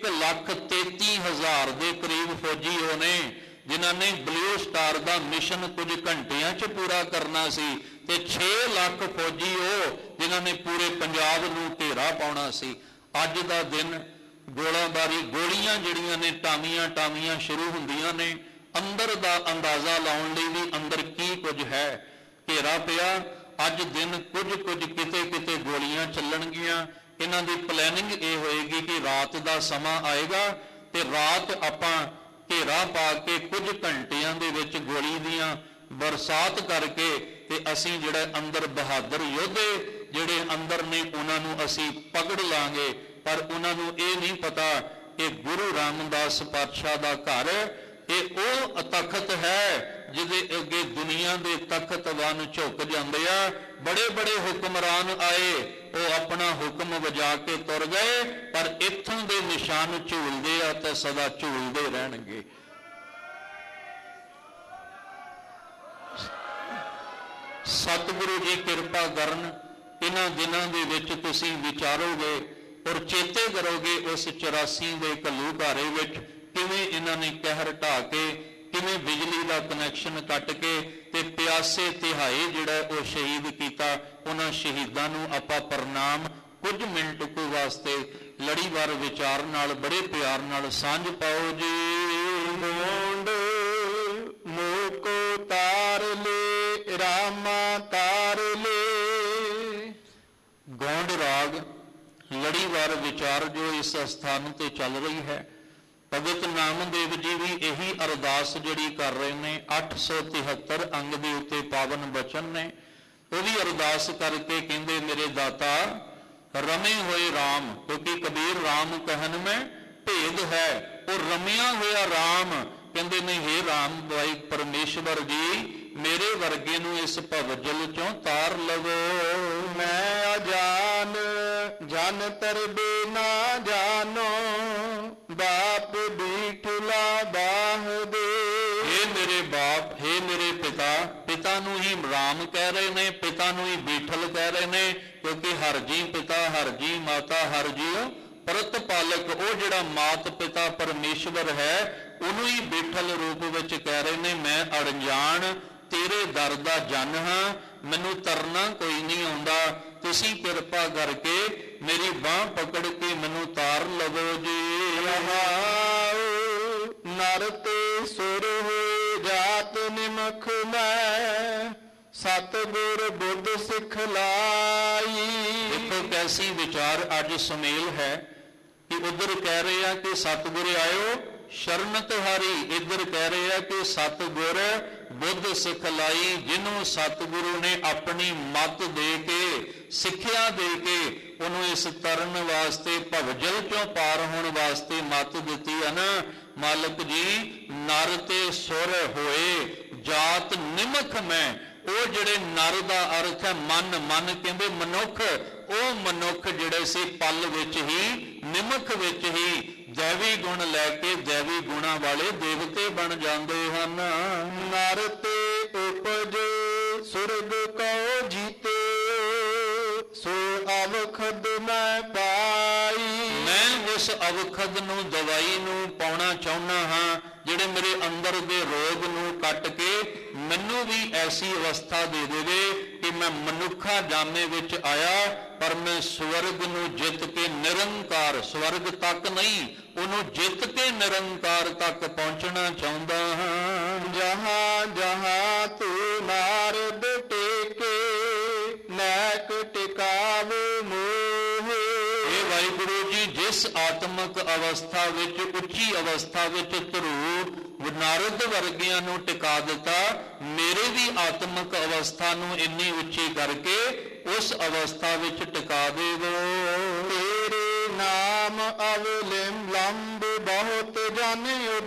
[SPEAKER 2] 1,33,000 ਦੇ ਕਰੀਬ ਫੌਜੀ ਉਹ ਨੇ ਜਿਨ੍ਹਾਂ ਨੇ ਬਲੂ ਸਟਾਰ ਦਾ ਮਿਸ਼ਨ ਕੁਝ ਘੰਟਿਆਂ 'ਚ ਪੂਰਾ ਕਰਨਾ ਸੀ, ਤੇ 6 ਲੱਖ ਫੌਜੀ ਉਹ ਜਿਨ੍ਹਾਂ ਨੇ ਪੂਰੇ ਪੰਜਾਬ ਨੂੰ ਘੇਰਾ ਪਾਉਣਾ ਸੀ। ਅੱਜ ਦਾ ਦਿਨ ਗੋਲਾਬਾਰੀ, ਗੋਲੀਆਂ ਜਿਹੜੀਆਂ ਨੇ ਟਾਵੀਆਂ ਸ਼ੁਰੂ ਹੁੰਦੀਆਂ ਨੇ। ਅੰਦਰ ਦਾ ਅੰਦਾਜ਼ਾ ਲਾਉਣ ਲਈ ਵੀ ਅੰਦਰ ਕੀ ਕੁਝ ਹੈ। ਘੇਰਾ ਪਿਆ। ਅੱਜ ਦਿਨ ਕੁਝ ਕਿਤੇ ਗੋਲੀਆਂ ਚੱਲਣਗੀਆਂ। ਇਹਨਾਂ ਦੀ ਪਲੈਨਿੰਗ ਇਹ ਹੋਏਗੀ ਕਿ ਰਾਤ ਦਾ ਸਮਾਂ ਆਏਗਾ ਤੇ ਰਾਤ ਆਪਾਂ ਘੇਰਾ ਪਾ ਕੇ ਕੁਝ ਘੰਟਿਆਂ ਦੇ ਵਿੱਚ ਗੋਲੀ ਦੀਆਂ ਬਰਸਾਤ ਕਰਕੇ ਤੇ ਅਸੀਂ ਜਿਹੜੇ ਅੰਦਰ ਬਹਾਦਰ ਯੋਧੇ ਜਿਹੜੇ ਅੰਦਰ ਨੇ ਉਹਨਾਂ ਨੂੰ ਅਸੀਂ ਪਕੜ ਲਾਂਗੇ। ਪਰ ਉਹਨਾਂ ਨੂੰ ਇਹ ਨਹੀਂ ਪਤਾ ਕਿ ਗੁਰੂ ਰਾਮਦਾਸ ਪਾਤਸ਼ਾਹ ਦਾ ਘਰ ਇਹ ਉਹ ਤਖਤ ਹੈ ਜਿਹਦੇ ਅੱਗੇ ਦੁਨੀਆ ਦੇ ਤਖਤਵਾਨ ਝੁਕ ਜਾਂਦੇ ਆ। ਬੜੇ ਹੁਕਮਰਾਨ ਆਏ, ਉਹ ਆਪਣਾ ਹੁਕਮ ਵਜਾ ਕੇ ਤੁਰ ਗਏ, ਪਰ ਇੱਥੋਂ ਦੇ ਨਿਸ਼ਾਨ ਝੂਲਦੇ ਆ ਤੇ ਸਦਾ ਝੂਲਦੇ ਰਹਿਣਗੇ। ਸਤਿਗੁਰੂ ਜੀ ਕਿਰਪਾ ਕਰਨ। ਇਹਨਾਂ ਦਿਨਾਂ ਦੇ ਵਿੱਚ ਤੁਸੀਂ ਵਿਚਾਰੋਗੇ ਔਰ ਚੇਤੇ ਕਰੋਗੇ ਉਸ 84 ਦੇ ਘੱਲੂਘਾਰੇ ਵਿੱਚ ਕਿਵੇਂ ਇਹਨਾਂ ਨੇ ਕਹਿਰ ਢਾ ਕੇ, ਕਿਵੇਂ ਬਿਜਲੀ ਦਾ ਕਨੈਕਸ਼ਨ ਕੱਟ ਕੇ ਤੇ ਪਿਆਸੇ ਤਿਹਾਏ ਜਿਹੜਾ ਉਹ ਸ਼ਹੀਦ ਕੀਤਾ। ਉਹਨਾਂ ਸ਼ਹੀਦਾਂ ਨੂੰ ਆਪਾਂ ਪ੍ਰਣਾਮ ਕੁਝ ਮਿੰਟ ਕੁ ਵਾਸਤੇ ਲੜੀਵਾਰ ਵਿਚਾਰ ਨਾਲ ਬੜੇ ਪਿਆਰ ਨਾਲ ਸਾਂਝ ਪਾਓ ਜੀ।
[SPEAKER 1] ਗੋਂਡ ਮੋਕੋ ਤਾਰ ਲੈ ਰਾਮਾ ਤਾਰ ਲੈ।
[SPEAKER 2] ਗੌਂਡ ਰਾਗ ਲੜੀਵਾਰ ਵਿਚਾਰ ਜੋ ਇਸ ਸਥਾਨ ਤੇ ਚੱਲ ਰਹੀ ਹੈ। ਭਗਤ ਨਾਮਦੇਵ ਜੀ ਵੀ ਇਹੀ ਅਰਦਾਸ ਜਿਹੜੀ ਕਰ ਰਹੇ ਨੇ। 873 ਅੰਗ ਦੇ ਉੱਤੇ ਪਾਵਨ ਬਚਨ ਨੇ। ਉਹ ਵੀ ਅਰਦਾਸ ਕਰਕੇ ਕਹਿੰਦੇ ਮੇਰੇ ਦਾਤਾ ਰਮੇ ਹੋਏ ਰਾਮ, ਕਿਉਂਕਿ ਕਬੀਰ ਰਾਮ ਕਹਿਣ ਮੈਂ ਭੇਦ ਹੈ। ਉਹ ਰਮਿਆ ਹੋਇਆ ਰਾਮ ਕਹਿੰਦੇ ਨੇ ਹੇ ਰਾਮ ਭਾਈ ਪਰਮੇਸ਼ਵਰ ਜੀ ਮੇਰੇ ਵਰਗੇ ਨੂੰ ਇਸ ਭਵਜਲ ਚੋਂ ਤਾਰ ਲਵੋ।
[SPEAKER 1] ਮੈਂ ਅਜਾਨ ਜਨ ਤਰਬੇ ਨਾ ਜਾਨੋ ਬਾਪ ਬੀਠਲਾ ਬਾਹ ਦੇ।
[SPEAKER 2] ਹੇ ਮੇਰੇ ਬਾਪ, ਹੇ ਮੇਰੇ ਪਿਤਾ। ਪਿਤਾ ਨੂੰ ਹੀ ਰਾਮ ਕਹਿ ਰਹੇ ਨੇ, ਪਿਤਾ ਨੂੰ ਹੀ ਬੀਠਲ ਕਹਿ ਰਹੇ ਨੇ, ਕਿਉਂਕਿ ਹਰ ਜੀ ਪਿਤਾ, ਹਰ ਜੀ ਮਾਤਾ, ਹਰ ਜੀਉ ਪ੍ਰਤਪਾਲਕ। ਉਹ ਜਿਹੜਾ ਮਾਤ ਪਿਤਾ ਪਰਮੇਸ਼ਵਰ ਹੈ ਉਹਨੂੰ ਹੀ ਬੀਠਲ ਰੂਪ ਵਿੱਚ ਕਹਿ ਰਹੇ ਨੇ। ਮੈਂ ਅਣਜਾਣ ਤੇਰੇ ਦਰ ਦਾ ਜਨ ਹਾਂ, ਮੈਨੂੰ ਤਰਨਾ ਕੋਈ ਨਹੀਂ ਆਉਂਦਾ, ਤੁਸੀਂ ਕਿਰਪਾ ਕਰਕੇ ਮੇਰੀ ਬਾਂਹ ਪਕੜ ਕੇ ਮੈਨੂੰ ਤਾਰ ਲਵੋ ਜੀ।
[SPEAKER 1] ਨਰ ਤੇ ਸੁਰ ਹੋਏ ਜਾਤ ਨਿਮਖ ਮੈਂ ਸਤਿਗੁਰ ਬੁੱਧ ਸਿਖਲਾਈ।
[SPEAKER 2] ਦੇਖੋ ਕੈਸੀ ਵਿਚਾਰ ਅੱਜ ਸੁਮੇਲ ਹੈ ਕਿ ਉਧਰ ਕਹਿ ਰਹੇ ਆ ਕਿ ਸਤਿਗੁਰ ਆਇਓ ਸ਼ਰਨ ਤੁਹਾਰੀ, ਇੱਧਰ ਕਹਿ ਰਹੇ ਆ ਕਿ ਸਤਿਗੁਰ ਬੁੱਧ ਸਿਖਲਾਈ। ਜਿਹਨੂੰ ਸਤਿਗੁਰੂ ਨੇ ਆਪਣੀ ਮੱਤ ਦੇ ਕੇ, ਸਿੱਖਿਆ ਦੇ ਕੇ ਉਹਨੂੰ ਇਸ ਤਰਨ ਵਾਸਤੇ ਭਵਜਲ ਚੋਂ ਪਾਰ ਹੋਣ ਵਾਸਤੇ ਮੱਤ ਦਿੱਤੀ ਹੈ ਨਾ। ਮਾਲਕ ਜੀ ਨਰ ਤੇ ਸੁਰ ਹੋਏ ਜਾਤ ਨਿਮਖ ਮੈਂ। ਉਹ ਜਿਹੜੇ ਨਰ ਦਾ ਅਰਥ ਹੈ ਮਨ, ਮਨ ਕਹਿੰਦੇ ਮਨੁੱਖ। ਉਹ ਮਨੁੱਖ ਜਿਹੜੇ ਸੀ ਪਲ ਵਿੱਚ ਹੀ, ਨਿਮਖ ਵਿੱਚ ਹੀ ਦੈਵੀ ਗੁਣ ਲੈ ਕੇ ਦੈਵੀ ਗੁਣਾਂ ਵਾਲੇ ਦੇਵਤੇ ਬਣ ਜਾਂਦੇ ਹਨ।
[SPEAKER 1] ਨਰ ਤੇ ਉਪਜੇ ਸੁਰਗ ਕਉ ਜੀਤੇ ਸੋ ਅਵਖਦ ਮੈਂ ਪਾਈ।
[SPEAKER 2] ਮੈਂ ਉਸ ਅਵਖਦ ਨੂੰ ਦਵਾਈ ਨੂੰ ਪਾਉਣਾ ਚਾਹੁੰਦਾ ਹਾਂ ਜਿਹੜੇ ਮੇਰੇ ਅੰਦਰ ਦੇ ਰੋਗ ਨੂੰ ਕੱਟ ਕੇ ਮੈਨੂੰ ਵੀ ਐਸੀ ਅਵਸਥਾ ਦੇ ਦੇਵੇ ਕਿ ਮੈਂ ਮਨੁੱਖਾ ਜਾਮੇ ਵਿੱਚ ਆਇਆ ਪਰ ਮੈਂ ਸਵਰਗ ਨੂੰ ਜਿੱਤ ਕੇ ਨਿਰੰਕਾਰ, ਸਵਰਗ ਤੱਕ ਨਹੀਂ, ਉਹਨੂੰ ਜਿੱਤ ਕੇ ਨਿਰੰਕਾਰ ਤੱਕ ਪਹੁੰਚਣਾ ਚਾਹੁੰਦਾ ਹਾਂ।
[SPEAKER 1] ਜਹਾਂ ਜਹਾਂ ਤੂੰ ਨਾਰਦ ਟੇਕੇ, ਨੈਕ ਟਿਕਾਵ ਮੋਹ।
[SPEAKER 2] ਇਹ ਵਾਹਿਗੁਰੂ ਜੀ, ਜਿਸ ਆਤਮਿਕ ਅਵਸਥਾ ਵਿੱਚ, ਉੱਚੀ ਅਵਸਥਾ ਵਿੱਚ ਧਰੂ ਨਾਰਦ ਵਰਗਿਆਂ ਨੂੰ ਟਿਕਾ ਦਿੱਤਾ, ਮੇਰੇ ਵੀ ਆਤਮਿਕ ਅਵਸਥਾ ਨੂੰ ਇੰਨੀ ਉੱਚੀ ਕਰਕੇ ਉਸ ਅਵਸਥਾ ਵਿੱਚ ਟਿਕਾ ਦੇਵੋ।
[SPEAKER 1] ਤੇਰੇ ਨਾਮ ਅਵਲੰਬ ਬਹੁਤ ਜਨ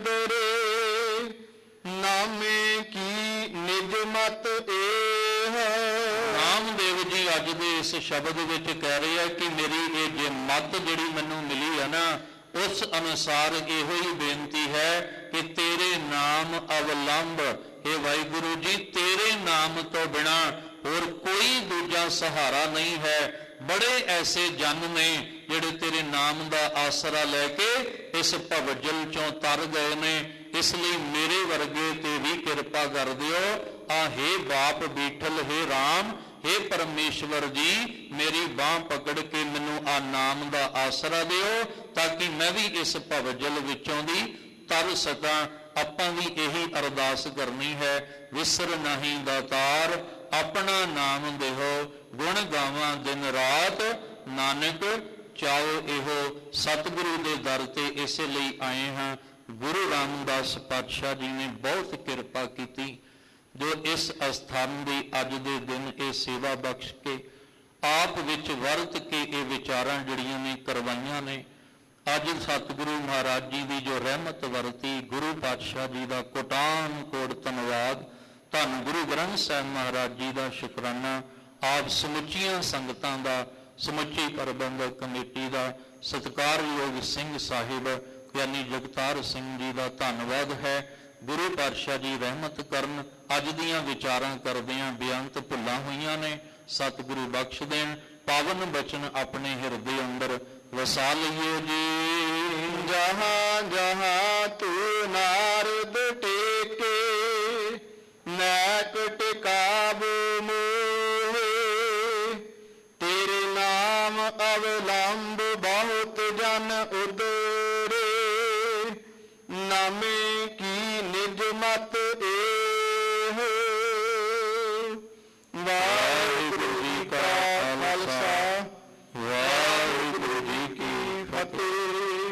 [SPEAKER 1] ਉਦਰੇ, ਨਾਮੇ ਕੀ ਨਿਜ ਮਤ ਏਹ।
[SPEAKER 2] ਨਾਮਦੇਵ ਜੀ ਅੱਜ ਦੇ ਇਸ ਸ਼ਬਦ ਵਿੱਚ ਕਹਿ ਰਹੇ ਆ ਕਿ ਮੇਰੀ ਇਹ ਜੇ ਮਤ ਜਿਹੜੀ ਮੈਨੂੰ ਮਿਲੀ ਹੈ ਨਾ, ਉਸ ਅਨੁਸਾਰ ਇਹੋ ਹੀ ਬੇਨਤੀ ਹੈ ਕਿ ਤੇਰੇ ਨਾਮ ਅਵਲੰਬ, ਇਹ ਵਾਹਿਗੁਰੂ ਜੀ ਤੇਰੇ ਨਾਮ ਤੋਂ ਬਿਨਾ ਹੋਰ ਕੋਈ ਦੂਜਾ ਸਹਾਰਾ ਨਹੀਂ ਹੈ। ਬੜੇ ਐਸੇ ਜਨ ਨੇ ਜਿਹੜੇ ਤੇਰੇ ਨਾਮ ਦਾ ਆਸਰਾ ਲੈ ਕੇ ਇਸ ਭਵਜਲ ਚੋਂ ਤਰ ਗਏ ਨੇ, ਇਸ ਲਈ ਮੇਰੇ ਵਰਗੇ ਤੇ ਵੀ ਕਿਰਪਾ ਕਰ ਦਿਓ। ਹੇ ਬਾਪ ਬੀਠਲ, ਹੇ ਰਾਮ, ਹੇ ਪਰਮੇਸ਼ਵਰ ਜੀ, ਮੇਰੀ ਬਾਂਹ ਪਕੜ ਕੇ ਮੈਨੂੰ ਆ ਨਾਮ ਦਾ ਆਸਰਾ ਦਿਓ ਤਾਂ ਕਿ ਮੈਂ ਵੀ ਇਸ ਭਵਜਲ ਵਿੱਚੋਂ ਦੀ ਤਰ ਸਕਾਂ। ਆਪਾਂ ਵੀ ਇਹੀ ਅਰਦਾਸ ਕਰਨੀ ਹੈ, ਵਿਸਰ ਨਹੀਂ ਦਾਤਾਰ, ਆਪਣਾ ਨਾਮ ਦੇਹੋ, ਗੁਣ ਗਾਵਾਂ ਦਿਨ ਰਾਤ, ਨਾਨਕ ਚਾਹੋ ਇਹੋ। ਸਤਿਗੁਰੂ ਦੇ ਦਰ ਤੇ ਇਸੇ ਲਈ ਆਏ ਹਾਂ। ਗੁਰੂ ਰਾਮਦਾਸ ਪਾਤਸ਼ਾਹ ਜੀ ਨੇ ਬਹੁਤ ਕਿਰਪਾ ਕੀਤੀ ਜੋ ਇਸ ਅਸਥਾਨ ਦੀ ਅੱਜ ਦੇ ਦਿਨ ਇਹ ਸੇਵਾ ਬਖਸ਼ ਕੇ ਆਪ ਵਿੱਚ ਵਰਤ ਕੇ ਇਹ ਵਿਚਾਰਾਂ ਜਿਹੜੀਆਂ ਨੇ ਕਰਵਾਈਆਂ ਨੇ। ਅੱਜ ਸਤਿਗੁਰੂ ਮਹਾਰਾਜ ਜੀ ਦੀ ਜੋ ਰਹਿਮਤ ਵਰਤੀ, ਗੁਰੂ ਪਾਤਸ਼ਾਹ ਜੀ ਦਾ ਕੋਟਾਨ ਕੋਟ ਧੰਨਵਾਦ। ਧੰਨ ਗੁਰੂ ਗ੍ਰੰਥ ਸਾਹਿਬ ਮਹਾਰਾਜ ਜੀ ਦਾ ਸ਼ੁਕਰਾਨਾ। ਆਪ ਸਮੁੱਚੀਆਂ ਸੰਗਤਾਂ ਦਾ, ਸਮੁੱਚੀ ਪ੍ਰਬੰਧਕ ਕਮੇਟੀ ਦਾ, ਸਤਿਕਾਰਯੋਗ ਸਿੰਘ ਸਾਹਿਬ ਯਾਨੀ ਜਗਤਾਰ ਸਿੰਘ ਜੀ ਦਾ ਧੰਨਵਾਦ ਹੈ। ਗੁਰੂ ਪਾਤਸ਼ਾਹ ਜੀ ਰਹਿਮਤ ਕਰਨ। ਅੱਜ ਦੀਆਂ ਵਿਚਾਰਾਂ ਕਰਦਿਆਂ ਬੇਅੰਤ ਭੁੱਲਾਂ ਹੋਈਆਂ ਨੇ, ਸਤਿਗੁਰੂ ਬਖਸ਼ ਦੇਣ। ਪਾਵਨ ਬਚਨ ਆਪਣੇ ਹਿਰਦੇ ਅੰਦਰ ਵਸਾ ਲਈਏ ਜੀ।
[SPEAKER 1] ਜਹਾਂ ਜਹਾਂ ਤੂੰ ਨਾਰਦ ਟੇਕੇ, ਨੈਕ ਟਿਕਾਵ ਮੋਹ। ਤੇਰੇ ਨਾਮ ਅਵਲੰਬ ਬਹੁਤ ਜਨ ਉਦਰੇ, ਨਾਮੇ ਕੀ ਨਿਜ ਮਤ